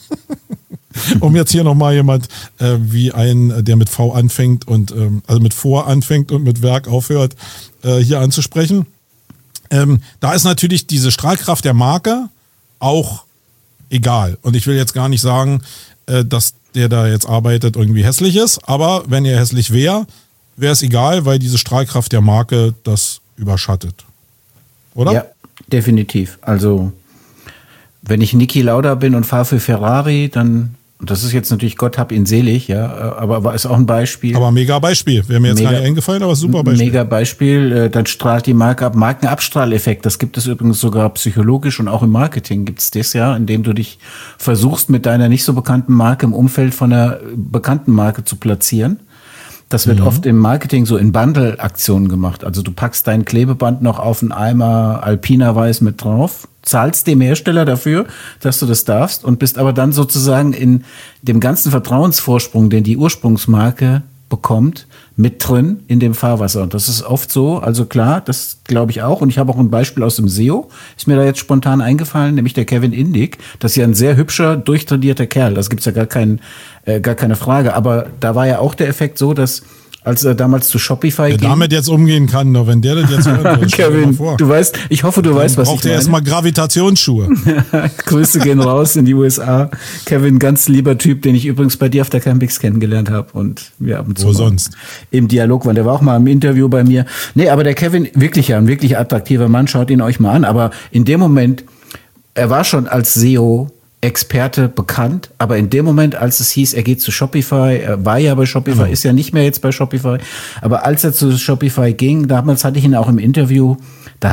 Um jetzt hier nochmal jemand äh, wie ein, der mit V anfängt und ähm, also mit Vor anfängt und mit Werk aufhört, äh, hier anzusprechen. Ähm, da ist natürlich diese Strahlkraft der Marke auch egal. Und ich will jetzt gar nicht sagen, äh, dass der da jetzt arbeitet irgendwie hässlich ist, aber wenn er hässlich wäre, wäre es egal, weil diese Strahlkraft der Marke das überschattet. Oder? Ja, definitiv. Also wenn ich Niki Lauda bin und fahre für Ferrari, dann, das ist jetzt natürlich Gott hab ihn selig, ja, aber ist auch ein Beispiel. Aber mega Beispiel, wäre mir jetzt mega, gar nicht eingefallen, aber super Beispiel. Mega Beispiel, dann strahlt die Marke ab. Markenabstrahleffekt, das gibt es übrigens sogar psychologisch und auch im Marketing gibt es das ja, indem du dich versuchst, mit deiner nicht so bekannten Marke im Umfeld von einer bekannten Marke zu platzieren. Das wird mhm. oft im Marketing so in Bundle-Aktionen gemacht. Also du packst dein Klebeband noch auf einen Eimer Alpina Weiß mit drauf, zahlst dem Hersteller dafür, dass du das darfst und bist aber dann sozusagen in dem ganzen Vertrauensvorsprung, den die Ursprungsmarke bekommt, mit drin in dem Fahrwasser. Und das ist oft so, also klar, das glaube ich auch. Und ich habe auch ein Beispiel aus dem S E O, ist mir da jetzt spontan eingefallen, nämlich der Kevin Indig. Das ist ja ein sehr hübscher, durchtrainierter Kerl. Das gibt's ja gar kein, äh, gar keine Frage. Aber da war ja auch der Effekt so, dass als er damals zu Shopify der ging. damit jetzt umgehen kann, nur wenn der das jetzt hört, Kevin, vor. Du weißt, ich hoffe, du dann weißt, was ich meine. braucht er erstmal Gravitationsschuhe. Grüße gehen raus in die U S A. Kevin, ganz lieber Typ, den ich übrigens bei dir auf der Campix kennengelernt habe und wir ab und zu Wo sonst? Im Dialog waren. Der war auch mal im Interview bei mir. Nee, aber der Kevin, wirklich ja, ein wirklich attraktiver Mann, schaut ihn euch mal an. Aber in dem Moment, er war schon als S E O Experte bekannt, aber in dem Moment, als es hieß, er geht zu Shopify, er war ja bei Shopify, genau. Ist ja nicht mehr jetzt bei Shopify, aber als er zu Shopify ging, damals hatte ich ihn auch im Interview, da hat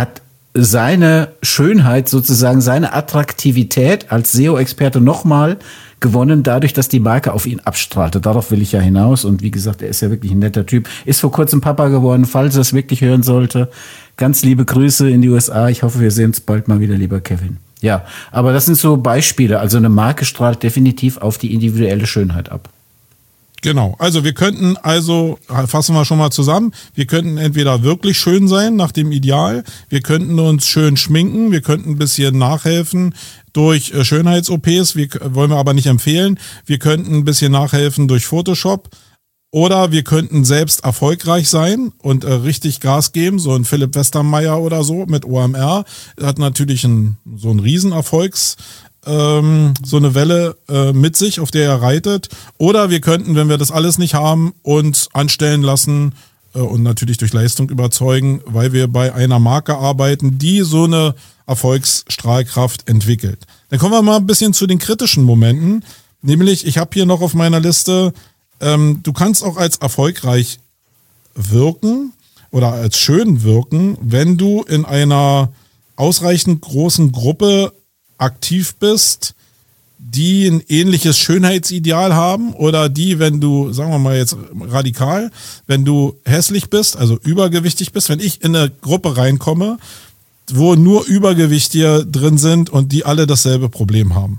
seine Schönheit sozusagen, seine Attraktivität als S E O-Experte nochmal gewonnen, dadurch, dass die Marke auf ihn abstrahlte. Darauf will ich ja hinaus. Und wie gesagt, er ist ja wirklich ein netter Typ. Ist vor kurzem Papa geworden, falls er es wirklich hören sollte. Ganz liebe Grüße in die U S A. Ich hoffe, wir sehen uns bald mal wieder, lieber Kevin. Ja, aber das sind so Beispiele. Also eine Marke strahlt definitiv auf die individuelle Schönheit ab. Genau, also wir könnten, also fassen wir schon mal zusammen, wir könnten entweder wirklich schön sein nach dem Ideal, wir könnten uns schön schminken, wir könnten ein bisschen nachhelfen durch Schönheits-O Ps, wir, wollen wir aber nicht empfehlen, wir könnten ein bisschen nachhelfen durch Photoshop oder wir könnten selbst erfolgreich sein und äh, richtig Gas geben, so ein Philipp Westermeier oder so mit O M R, hat natürlich ein, so ein Riesenerfolgs ähm, so eine Welle äh, mit sich, auf der er reitet. Oder wir könnten, wenn wir das alles nicht haben, uns anstellen lassen äh, und natürlich durch Leistung überzeugen, weil wir bei einer Marke arbeiten, die so eine Erfolgsstrahlkraft entwickelt. Dann kommen wir mal ein bisschen zu den kritischen Momenten. Nämlich, ich habe hier noch auf meiner Liste, ähm, du kannst auch als erfolgreich wirken oder als schön wirken, wenn du in einer ausreichend großen Gruppe aktiv bist, die ein ähnliches Schönheitsideal haben oder die, wenn du, sagen wir mal jetzt radikal, wenn du hässlich bist, also übergewichtig bist, wenn ich in eine Gruppe reinkomme, wo nur Übergewichtiger drin sind und die alle dasselbe Problem haben,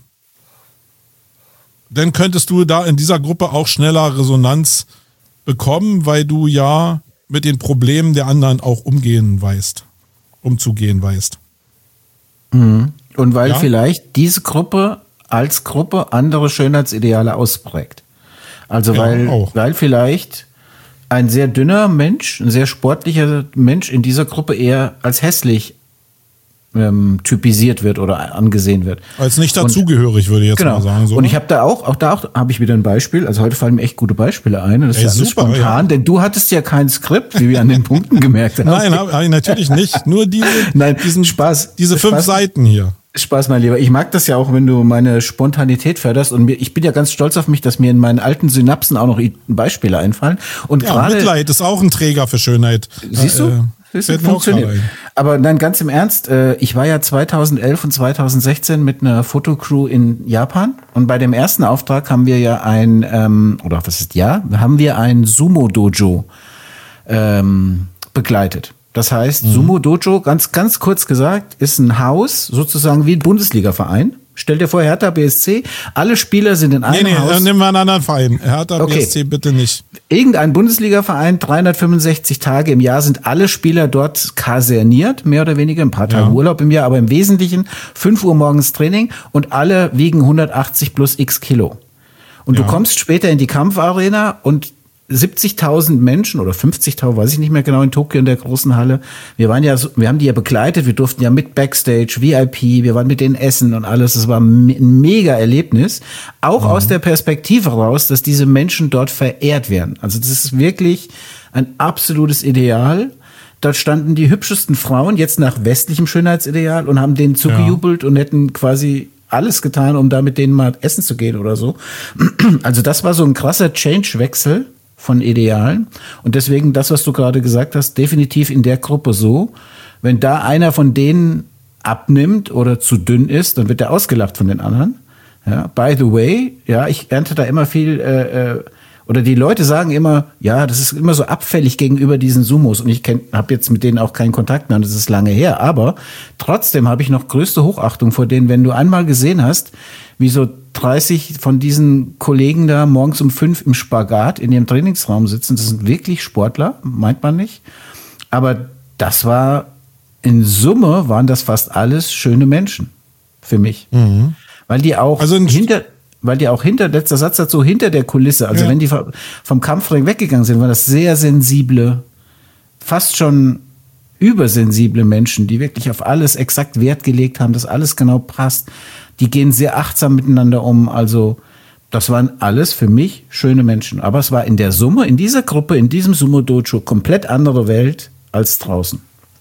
dann könntest du da in dieser Gruppe auch schneller Resonanz bekommen, weil du ja mit den Problemen der anderen auch umgehen weißt, umzugehen weißt. Mhm. Und weil ja? vielleicht diese Gruppe als Gruppe andere Schönheitsideale ausprägt. Also ja, weil, auch. weil vielleicht ein sehr dünner Mensch, ein sehr sportlicher Mensch in dieser Gruppe eher als hässlich ähm, typisiert wird oder angesehen wird. Als nicht dazugehörig, würde ich jetzt genau. mal sagen. So, und ich habe da auch, auch da auch, habe ich wieder ein Beispiel. Also heute fallen mir echt gute Beispiele ein. Das ist Ey, ja alles super, spontan, ja. denn du hattest ja kein Skript, wie wir an den Punkten gemerkt haben. Nein, hab, hab ich natürlich nicht. Nur diese, Nein, diesen, Spaß, diese fünf Spaß. Seiten hier. Spaß, mein Lieber. Ich mag das ja auch, wenn du meine Spontanität förderst. Und mir, ich bin ja ganz stolz auf mich, dass mir in meinen alten Synapsen auch noch Beispiele einfallen. Und Ja, gerade Mitleid ist auch ein Träger für Schönheit. Siehst du? Äh, Siehst du, fällt mir auch funktioniert. gerade ein. Aber nein, ganz im Ernst, äh, ich war ja zweitausendelf und zweitausendsechzehn mit einer Fotocrew in Japan. Und bei dem ersten Auftrag haben wir ja ein, ähm, oder was ist ja, haben wir ein Sumo-Dojo ähm, begleitet. Das heißt, mhm. Sumo Dojo, ganz, ganz kurz gesagt, ist ein Haus, sozusagen wie ein Bundesliga-Verein. Stell dir vor, Hertha B S C, alle Spieler sind in einem nee, nee, Haus. Dann nehmen wir einen anderen Verein. Hertha Okay. B S C bitte nicht. Irgendein Bundesliga-Verein, dreihundertfünfundsechzig Tage im Jahr sind alle Spieler dort kaserniert, mehr oder weniger, ein paar Tage Ja. Urlaub im Jahr, aber im Wesentlichen fünf Uhr morgens Training und alle wiegen hundertachtzig plus x Kilo. Und Ja. du kommst später in die Kampfarena und siebzigtausend Menschen oder fünfzigtausend, weiß ich nicht mehr genau, in Tokio in der großen Halle. Wir waren ja, so, wir haben die ja begleitet, wir durften ja mit Backstage, V I P, wir waren mit denen essen und alles. Das war ein mega Erlebnis. Auch mhm. aus der Perspektive raus, dass diese Menschen dort verehrt werden. Also das ist wirklich ein absolutes Ideal. Dort standen die hübschesten Frauen, jetzt nach westlichem Schönheitsideal, und haben denen zugejubelt ja. und hätten quasi alles getan, um da mit denen mal essen zu gehen oder so. Also das war so ein krasser Change-Wechsel von Idealen. Und deswegen das, was du gerade gesagt hast, definitiv in der Gruppe so, wenn da einer von denen abnimmt oder zu dünn ist, dann wird er ausgelacht von den anderen. Ja, by the way, ja, ich ernte da immer viel, äh, oder die Leute sagen immer, ja, das ist immer so abfällig gegenüber diesen Sumos. Und ich habe jetzt mit denen auch keinen Kontakt mehr und das ist lange her. Aber trotzdem habe ich noch größte Hochachtung vor denen, wenn du einmal gesehen hast, wie so dreißig von diesen Kollegen da morgens um fünf im Spagat in ihrem Trainingsraum sitzen. Das sind wirklich Sportler, meint man nicht. Aber das war, in Summe waren das fast alles schöne Menschen für mich. Mhm. Weil die auch also hinter, weil die auch hinter, letzter Satz dazu, hinter der Kulisse, also ja. wenn die vom Kampfring weggegangen sind, waren das sehr sensible, fast schon übersensible Menschen, die wirklich auf alles exakt Wert gelegt haben, dass alles genau passt. Die gehen sehr achtsam miteinander um. Also das waren alles für mich schöne Menschen. Aber es war in der Summe, in dieser Gruppe, in diesem Sumo-Dojo komplett andere Welt als draußen.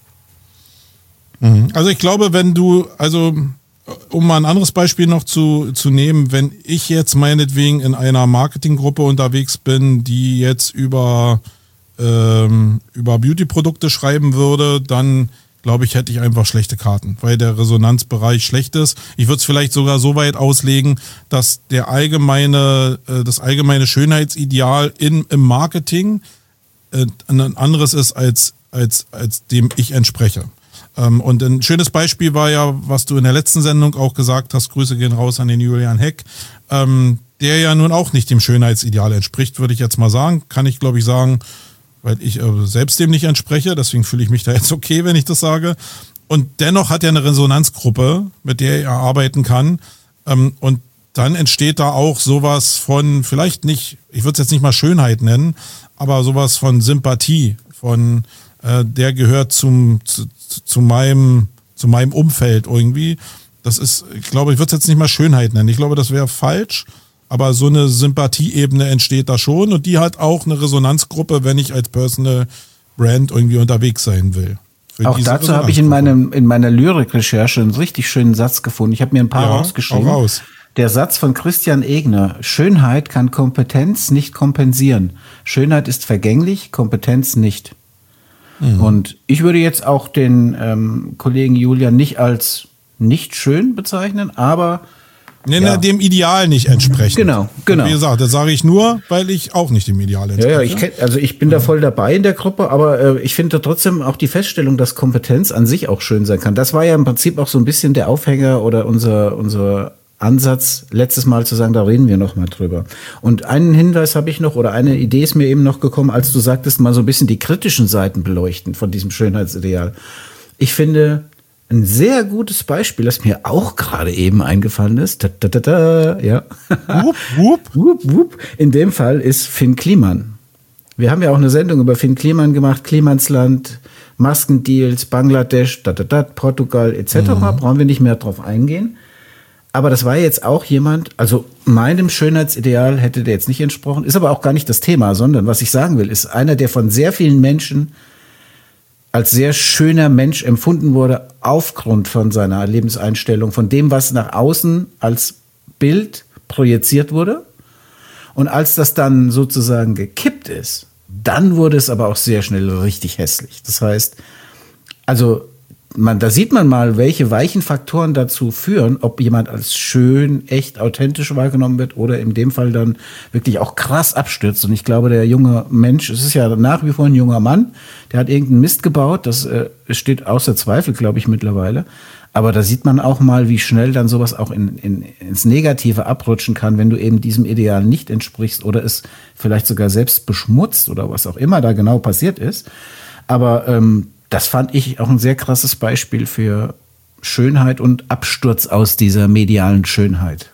Also ich glaube, wenn du, also um mal ein anderes Beispiel noch zu, zu nehmen, wenn ich jetzt meinetwegen in einer Marketinggruppe unterwegs bin, die jetzt über, ähm, über Beauty-Produkte schreiben würde, dann glaube ich, hätte ich einfach schlechte Karten, weil der Resonanzbereich schlecht ist. Ich würde es vielleicht sogar so weit auslegen, dass der allgemeine, das allgemeine Schönheitsideal in, im Marketing ein anderes ist, als, als, als dem ich entspreche. Und ein schönes Beispiel war ja, was du in der letzten Sendung auch gesagt hast, Grüße gehen raus an den Julian Heck, der ja nun auch nicht dem Schönheitsideal entspricht, würde ich jetzt mal sagen. Kann ich, glaube ich, sagen, weil ich selbst dem nicht entspreche, deswegen fühle ich mich da jetzt okay, wenn ich das sage. Und dennoch hat er eine Resonanzgruppe, mit der er arbeiten kann. Und dann entsteht da auch sowas von, vielleicht nicht, ich würde es jetzt nicht mal Schönheit nennen, aber sowas von Sympathie, von äh, der gehört zum, zu, zu, meinem, zu meinem Umfeld irgendwie. Das ist, ich glaube, ich würde es jetzt nicht mal Schönheit nennen. Ich glaube, das wäre falsch, aber so eine Sympathieebene entsteht da schon und die hat auch eine Resonanzgruppe, wenn ich als Personal Brand irgendwie unterwegs sein will. Für auch dazu habe ich in, meinem, in meiner Lyrik-Recherche einen richtig schönen Satz gefunden. Ich habe mir ein paar ja, rausgeschrieben. Auch raus. Der Satz von Christian Egner: Schönheit kann Kompetenz nicht kompensieren. Schönheit ist vergänglich, Kompetenz nicht. Mhm. Und ich würde jetzt auch den ähm, Kollegen Julian nicht als nicht schön bezeichnen, aber Nee, ja. dem Ideal nicht entsprechen. Genau, genau. Und wie gesagt, das sage ich nur, weil ich auch nicht dem Ideal entspreche. Ja, ja, ich kenn, also ich bin da voll dabei in der Gruppe, aber äh, ich finde trotzdem auch die Feststellung, dass Kompetenz an sich auch schön sein kann. Das war ja im Prinzip auch so ein bisschen der Aufhänger oder unser unser Ansatz, letztes Mal zu sagen, da reden wir noch mal drüber. Und einen Hinweis habe ich noch, oder eine Idee ist mir eben noch gekommen, als du sagtest, mal so ein bisschen die kritischen Seiten beleuchten von diesem Schönheitsideal. Ich finde, ein sehr gutes Beispiel, das mir auch gerade eben eingefallen ist, da, da, da, da, ja. Wupp, wupp. Wupp, wupp. In dem Fall ist Finn Kliman. Wir haben ja auch eine Sendung über Finn Kliman gemacht, Klimansland, Maskendeals, Bangladesch, da, da, da, Portugal et cetera. Mhm. Brauchen wir nicht mehr drauf eingehen. Aber das war jetzt auch jemand, also meinem Schönheitsideal hätte der jetzt nicht entsprochen, ist aber auch gar nicht das Thema, sondern was ich sagen will, ist einer, der von sehr vielen Menschen als sehr schöner Mensch empfunden wurde, aufgrund von seiner Lebenseinstellung, von dem, was nach außen als Bild projiziert wurde. Und als das dann sozusagen gekippt ist, dann wurde es aber auch sehr schnell richtig hässlich. Das heißt, also man, da sieht man mal, welche weichen Faktoren dazu führen, ob jemand als schön, echt, authentisch wahrgenommen wird oder in dem Fall dann wirklich auch krass abstürzt. Und ich glaube, der junge Mensch, es ist ja nach wie vor ein junger Mann, der hat irgendeinen Mist gebaut, das äh, steht außer Zweifel, glaube ich, mittlerweile. Aber da sieht man auch mal, wie schnell dann sowas auch in, in, ins Negative abrutschen kann, wenn du eben diesem Ideal nicht entsprichst oder es vielleicht sogar selbst beschmutzt oder was auch immer da genau passiert ist. Aber ähm, das fand ich auch ein sehr krasses Beispiel für Schönheit und Absturz aus dieser medialen Schönheit.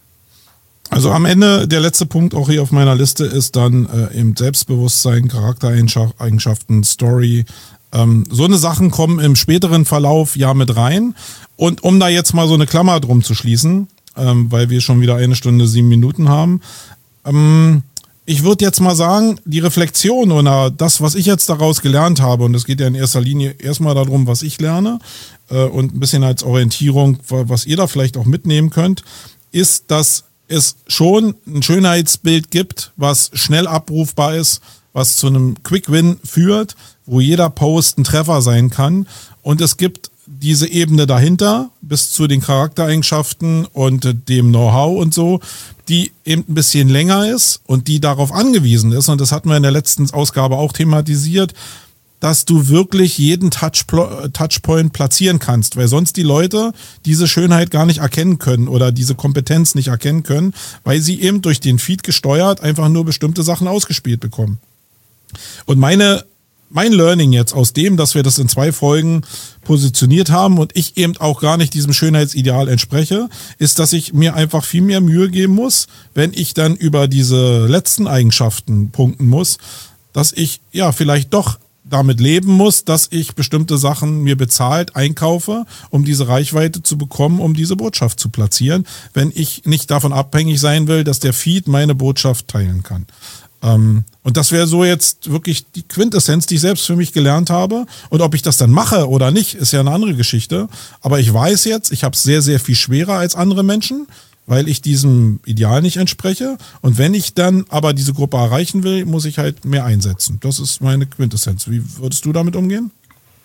Also am Ende, der letzte Punkt auch hier auf meiner Liste ist dann äh, eben Selbstbewusstsein, Charaktereigenschaften, Story. Ähm, so eine Sachen kommen im späteren Verlauf ja mit rein. Und um da jetzt mal so eine Klammer drum zu schließen, ähm, weil wir schon wieder eine Stunde, sieben Minuten haben, ähm, ich würde jetzt mal sagen, die Reflexion oder das, was ich jetzt daraus gelernt habe, und es geht ja in erster Linie erstmal darum, was ich lerne äh, und ein bisschen als Orientierung, was ihr da vielleicht auch mitnehmen könnt, ist, dass es schon ein Schönheitsbild gibt, was schnell abrufbar ist, was zu einem Quick-Win führt, wo jeder Post ein Treffer sein kann. Und es gibt diese Ebene dahinter bis zu den Charaktereigenschaften und dem Know-how und so, die eben ein bisschen länger ist und die darauf angewiesen ist, und das hatten wir in der letzten Ausgabe auch thematisiert, dass du wirklich jeden Touchplo- Touchpoint platzieren kannst, weil sonst die Leute diese Schönheit gar nicht erkennen können oder diese Kompetenz nicht erkennen können, weil sie eben durch den Feed gesteuert einfach nur bestimmte Sachen ausgespielt bekommen. Und meine Mein Learning jetzt aus dem, dass wir das in zwei Folgen positioniert haben und ich eben auch gar nicht diesem Schönheitsideal entspreche, ist, dass ich mir einfach viel mehr Mühe geben muss, wenn ich dann über diese letzten Eigenschaften punkten muss, dass ich ja vielleicht doch damit leben muss, dass ich bestimmte Sachen mir bezahlt einkaufe, um diese Reichweite zu bekommen, um diese Botschaft zu platzieren, wenn ich nicht davon abhängig sein will, dass der Feed meine Botschaft teilen kann. Ähm, und das wäre so jetzt wirklich die Quintessenz, die ich selbst für mich gelernt habe. Und ob ich das dann mache oder nicht, ist ja eine andere Geschichte. Aber ich weiß jetzt, ich habe es sehr, sehr viel schwerer als andere Menschen, weil ich diesem Ideal nicht entspreche. Und wenn ich dann aber diese Gruppe erreichen will, muss ich halt mehr einsetzen. Das ist meine Quintessenz. Wie würdest du damit umgehen?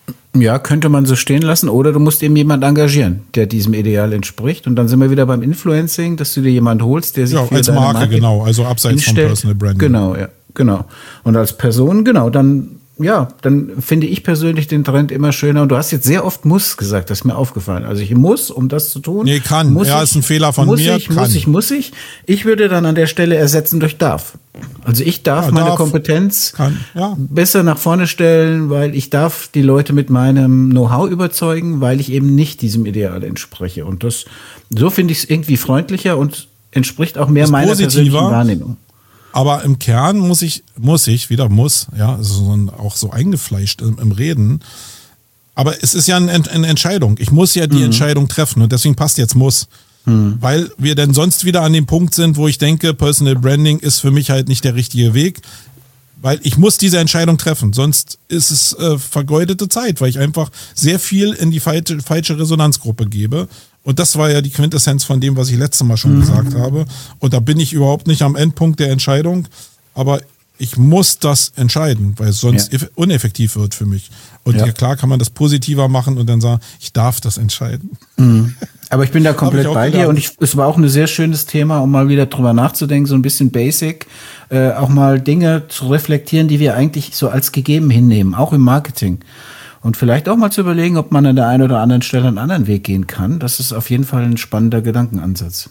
Ja, könnte man so stehen lassen. Oder du musst eben jemanden engagieren, der diesem Ideal entspricht. Und dann sind wir wieder beim Influencing, dass du dir jemanden holst, der sich ja, für als deine Marke, Marke genau, also abseits hinstellt. vom Personal Branding. Genau, ja, genau. Und als Person, genau, dann ja, dann finde ich persönlich den Trend immer schöner. Und du hast jetzt sehr oft muss gesagt, das ist mir aufgefallen. Also ich muss, um das zu tun. Nee, kann. Muss ja, ich, ist ein Fehler von muss mir. Ich, kann. Muss ich, muss ich. Ich würde dann an der Stelle ersetzen durch darf. Also ich darf ja, meine darf, Kompetenz kann, ja. besser nach vorne stellen, weil ich darf die Leute mit meinem Know-how überzeugen, weil ich eben nicht diesem Ideal entspreche. Und das, so finde ich es irgendwie freundlicher und entspricht auch mehr meiner persönlichen Wahrnehmung. Aber im Kern muss ich, muss ich, wieder muss, ja, also so ein, auch so eingefleischt im, im Reden. Aber es ist ja eine, eine Entscheidung. Ich muss ja die mhm. Entscheidung treffen und deswegen passt jetzt muss. Mhm. Weil wir dann sonst wieder an dem Punkt sind, wo ich denke, Personal Branding ist für mich halt nicht der richtige Weg. Weil ich muss diese Entscheidung treffen, sonst ist es äh, vergeudete Zeit, weil ich einfach sehr viel in die falsche, falsche Resonanzgruppe gebe. Und das war ja die Quintessenz von dem, was ich letztes Mal schon mhm. gesagt habe. Und da bin ich überhaupt nicht am Endpunkt der Entscheidung, aber ich muss das entscheiden, weil es sonst ja. uneffektiv wird für mich. Und ja. klar kann man das positiver machen und dann sagen, ich darf das entscheiden. Mhm. Aber ich bin da komplett bei dir und ich, es war auch ein sehr schönes Thema, um mal wieder drüber nachzudenken, so ein bisschen basic, äh, auch mal Dinge zu reflektieren, die wir eigentlich so als gegeben hinnehmen, auch im Marketing. Und vielleicht auch mal zu überlegen, ob man an der einen oder anderen Stelle einen anderen Weg gehen kann. Das ist auf jeden Fall ein spannender Gedankenansatz.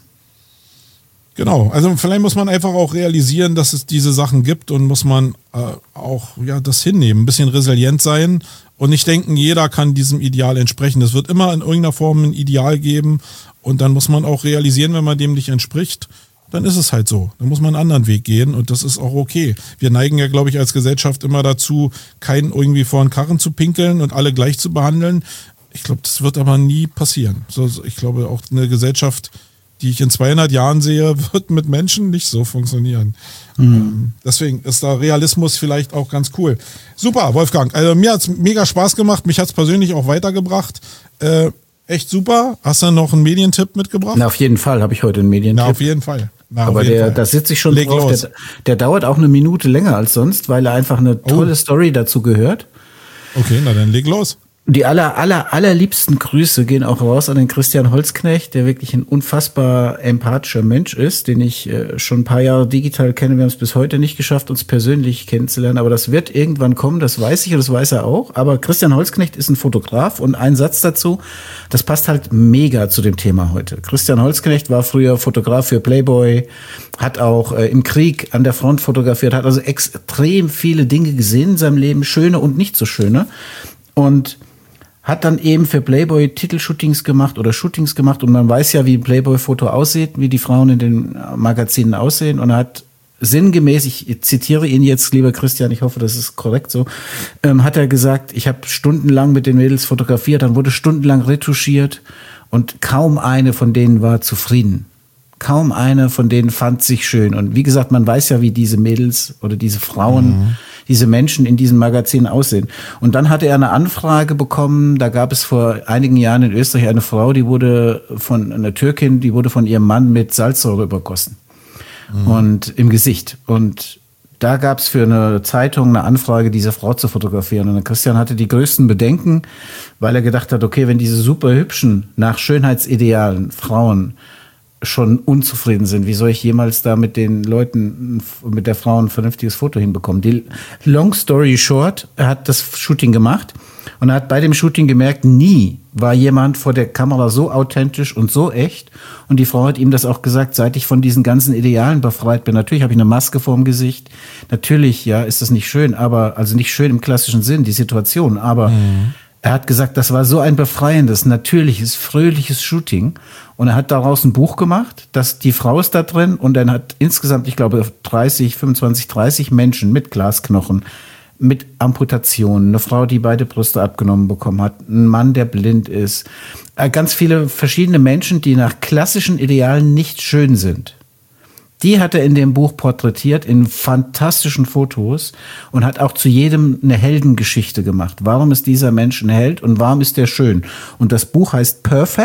Genau, also vielleicht muss man einfach auch realisieren, dass es diese Sachen gibt und muss man äh, auch ja das hinnehmen, ein bisschen resilient sein und nicht denken, jeder kann diesem Ideal entsprechen. Es wird immer in irgendeiner Form ein Ideal geben und dann muss man auch realisieren, wenn man dem nicht entspricht, dann ist es halt so. Dann muss man einen anderen Weg gehen und das ist auch okay. Wir neigen ja, glaube ich, als Gesellschaft immer dazu, keinen irgendwie vor den Karren zu pinkeln und alle gleich zu behandeln. Ich glaube, das wird aber nie passieren. So, ich glaube, auch eine Gesellschaft, die ich in zweihundert Jahren sehe, wird mit Menschen nicht so funktionieren. Mhm. Deswegen ist da Realismus vielleicht auch ganz cool. Super, Wolfgang. Also mir hat's mega Spaß gemacht. Mich hat's persönlich auch weitergebracht. Äh, echt super. Hast du noch einen Medientipp mitgebracht? Na, auf jeden Fall habe ich heute einen Medientipp. Na, auf jeden Fall. Na, Aber der, Fall. da sitze ich schon Leg drauf. Der, der dauert auch eine Minute länger als sonst, weil er einfach eine tolle oh. Story dazu gehört. Okay, na dann leg los. Die aller, aller, allerliebsten Grüße gehen auch raus an den Christian Holzknecht, der wirklich ein unfassbar empathischer Mensch ist, den ich äh, schon ein paar Jahre digital kenne. Wir haben es bis heute nicht geschafft, uns persönlich kennenzulernen, aber das wird irgendwann kommen, das weiß ich und das weiß er auch. Aber Christian Holzknecht ist ein Fotograf und ein Satz dazu, das passt halt mega zu dem Thema heute. Christian Holzknecht war früher Fotograf für Playboy, hat auch äh, im Krieg an der Front fotografiert, hat also extrem viele Dinge gesehen in seinem Leben, schöne und nicht so schöne. Und hat dann eben für Playboy Titelshootings gemacht oder Shootings gemacht und man weiß ja, wie ein Playboy-Foto aussieht, wie die Frauen in den Magazinen aussehen und er hat sinngemäß, ich zitiere ihn jetzt, lieber Christian, ich hoffe, das ist korrekt so, ähm, hat er gesagt, ich habe stundenlang mit den Mädels fotografiert, dann wurde stundenlang retuschiert und kaum eine von denen war zufrieden. Kaum eine von denen fand sich schön. Und wie gesagt, man weiß ja, wie diese Mädels oder diese Frauen, mhm. diese Menschen in diesen Magazinen aussehen. Und dann hatte er eine Anfrage bekommen, da gab es vor einigen Jahren in Österreich eine Frau, die wurde von einer Türkin, die wurde von ihrem Mann mit Salzsäure übergossen. Mhm. Und im Gesicht. Und da gab es für eine Zeitung eine Anfrage, diese Frau zu fotografieren. Und Christian hatte die größten Bedenken, weil er gedacht hat, okay, wenn diese super hübschen, nach Schönheitsidealen Frauen schon unzufrieden sind. Wie soll ich jemals da mit den Leuten, mit der Frau ein vernünftiges Foto hinbekommen? Die long story short, er hat das Shooting gemacht und er hat bei dem Shooting gemerkt, nie war jemand vor der Kamera so authentisch und so echt. Und die Frau hat ihm das auch gesagt, seit ich von diesen ganzen Idealen befreit bin. Natürlich habe ich eine Maske vorm Gesicht. Natürlich, ja, ist das nicht schön, aber, also nicht schön im klassischen Sinn, die Situation, aber mhm. er hat gesagt, das war so ein befreiendes, natürliches, fröhliches Shooting. Und er hat daraus ein Buch gemacht, dass die Frau ist da drin und dann hat insgesamt, ich glaube, dreißig, fünfundzwanzig, dreißig Menschen mit Glasknochen, mit Amputationen, eine Frau, die beide Brüste abgenommen bekommen hat, ein Mann, der blind ist, ganz viele verschiedene Menschen, die nach klassischen Idealen nicht schön sind. Die hat er in dem Buch porträtiert, in fantastischen Fotos und hat auch zu jedem eine Heldengeschichte gemacht. Warum ist dieser Mensch ein Held und warum ist der schön? Und das Buch heißt Perfect,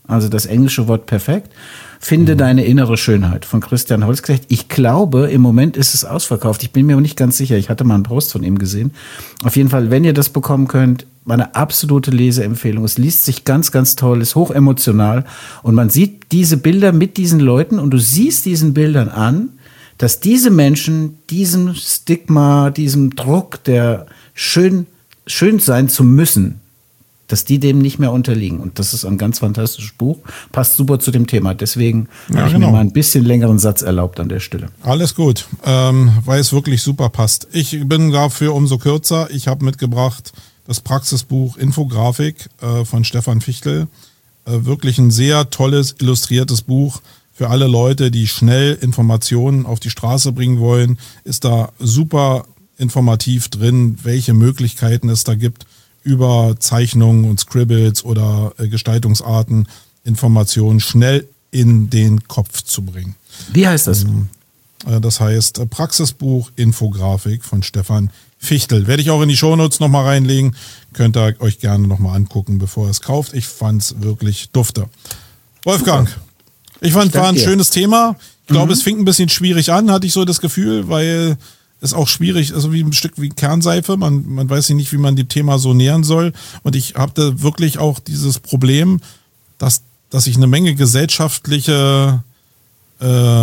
also das englische Wort perfekt. Finde mhm. deine innere Schönheit von Christian Holzknecht. Ich glaube, im Moment ist es ausverkauft. Ich bin mir aber nicht ganz sicher. Ich hatte mal einen Post von ihm gesehen. Auf jeden Fall, wenn ihr das bekommen könnt, meine absolute Leseempfehlung. Es liest sich ganz, ganz toll, ist hochemotional und man sieht diese Bilder mit diesen Leuten und du siehst diesen Bildern an, dass diese Menschen diesem Stigma, diesem Druck, der schön, schön sein zu müssen, dass die dem nicht mehr unterliegen. Und das ist ein ganz fantastisches Buch. Passt super zu dem Thema. Deswegen ja, habe ich genau. mir mal ein bisschen längeren Satz erlaubt an der Stelle. Alles gut, ähm, weil es wirklich super passt. Ich bin dafür umso kürzer. Ich habe mitgebracht das Praxisbuch Infografik äh, von Stefan Fichtel. Äh, wirklich ein sehr tolles, illustriertes Buch für alle Leute, die schnell Informationen auf die Straße bringen wollen. Ist da super informativ drin, welche Möglichkeiten es da gibt, über Zeichnungen und Scribbles oder äh, Gestaltungsarten Informationen schnell in den Kopf zu bringen. Wie heißt das? Ähm, äh, das heißt äh, Praxisbuch Infografik von Stefan Fichtel. Werde ich auch in die Shownotes nochmal reinlegen. Könnt ihr euch gerne nochmal angucken, bevor ihr es kauft. Ich fand es wirklich dufte. Wolfgang, Super. ich fand, es war ein dir. schönes Thema. Ich glaube, mhm. es fing ein bisschen schwierig an, hatte ich so das Gefühl, weil ist auch schwierig, also wie ein Stück wie Kernseife, man, man weiß nicht, wie man dem Thema so nähern soll. Und ich habe wirklich auch dieses Problem, dass, dass ich eine Menge gesellschaftliche äh,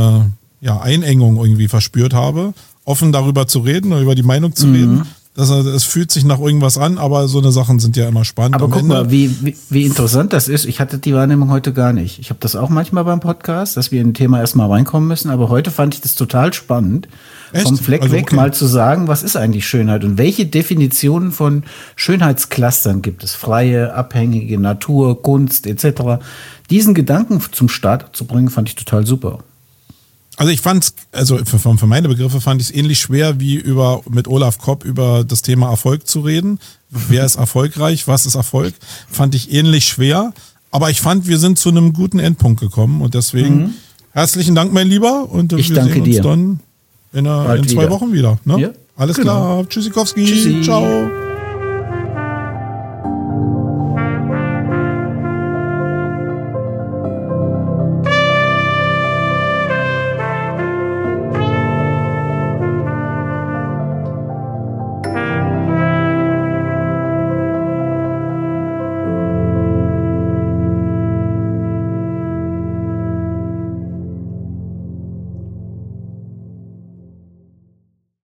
ja, Einengung irgendwie verspürt habe, offen darüber zu reden oder über die Meinung zu mhm. reden. Das, es fühlt sich nach irgendwas an, aber so eine Sachen sind ja immer spannend. Aber guck Ende. mal, wie, wie, wie interessant das ist. Ich hatte die Wahrnehmung heute gar nicht. Ich habe das auch manchmal beim Podcast, dass wir in ein Thema erstmal reinkommen müssen, aber heute fand ich das total spannend, Echt? vom Fleck also, weg okay. mal zu sagen, was ist eigentlich Schönheit und welche Definitionen von Schönheitsclustern gibt es? Freie, abhängige, Natur, Kunst et cetera. Diesen Gedanken zum Start zu bringen, fand ich total super. Also ich fand's, also für, für meine Begriffe fand ich es ähnlich schwer wie über mit Olaf Kopp über das Thema Erfolg zu reden. Wer ist erfolgreich? Was ist Erfolg? Fand ich ähnlich schwer. Aber ich fand, wir sind zu einem guten Endpunkt gekommen und deswegen mhm. herzlichen Dank, mein Lieber. Und ich wir danke sehen uns dir. dann in, einer, in zwei wieder. Wochen wieder. Ne? Ja, Alles genau. klar. Tschüssikowski. Tschüssi. Ciao.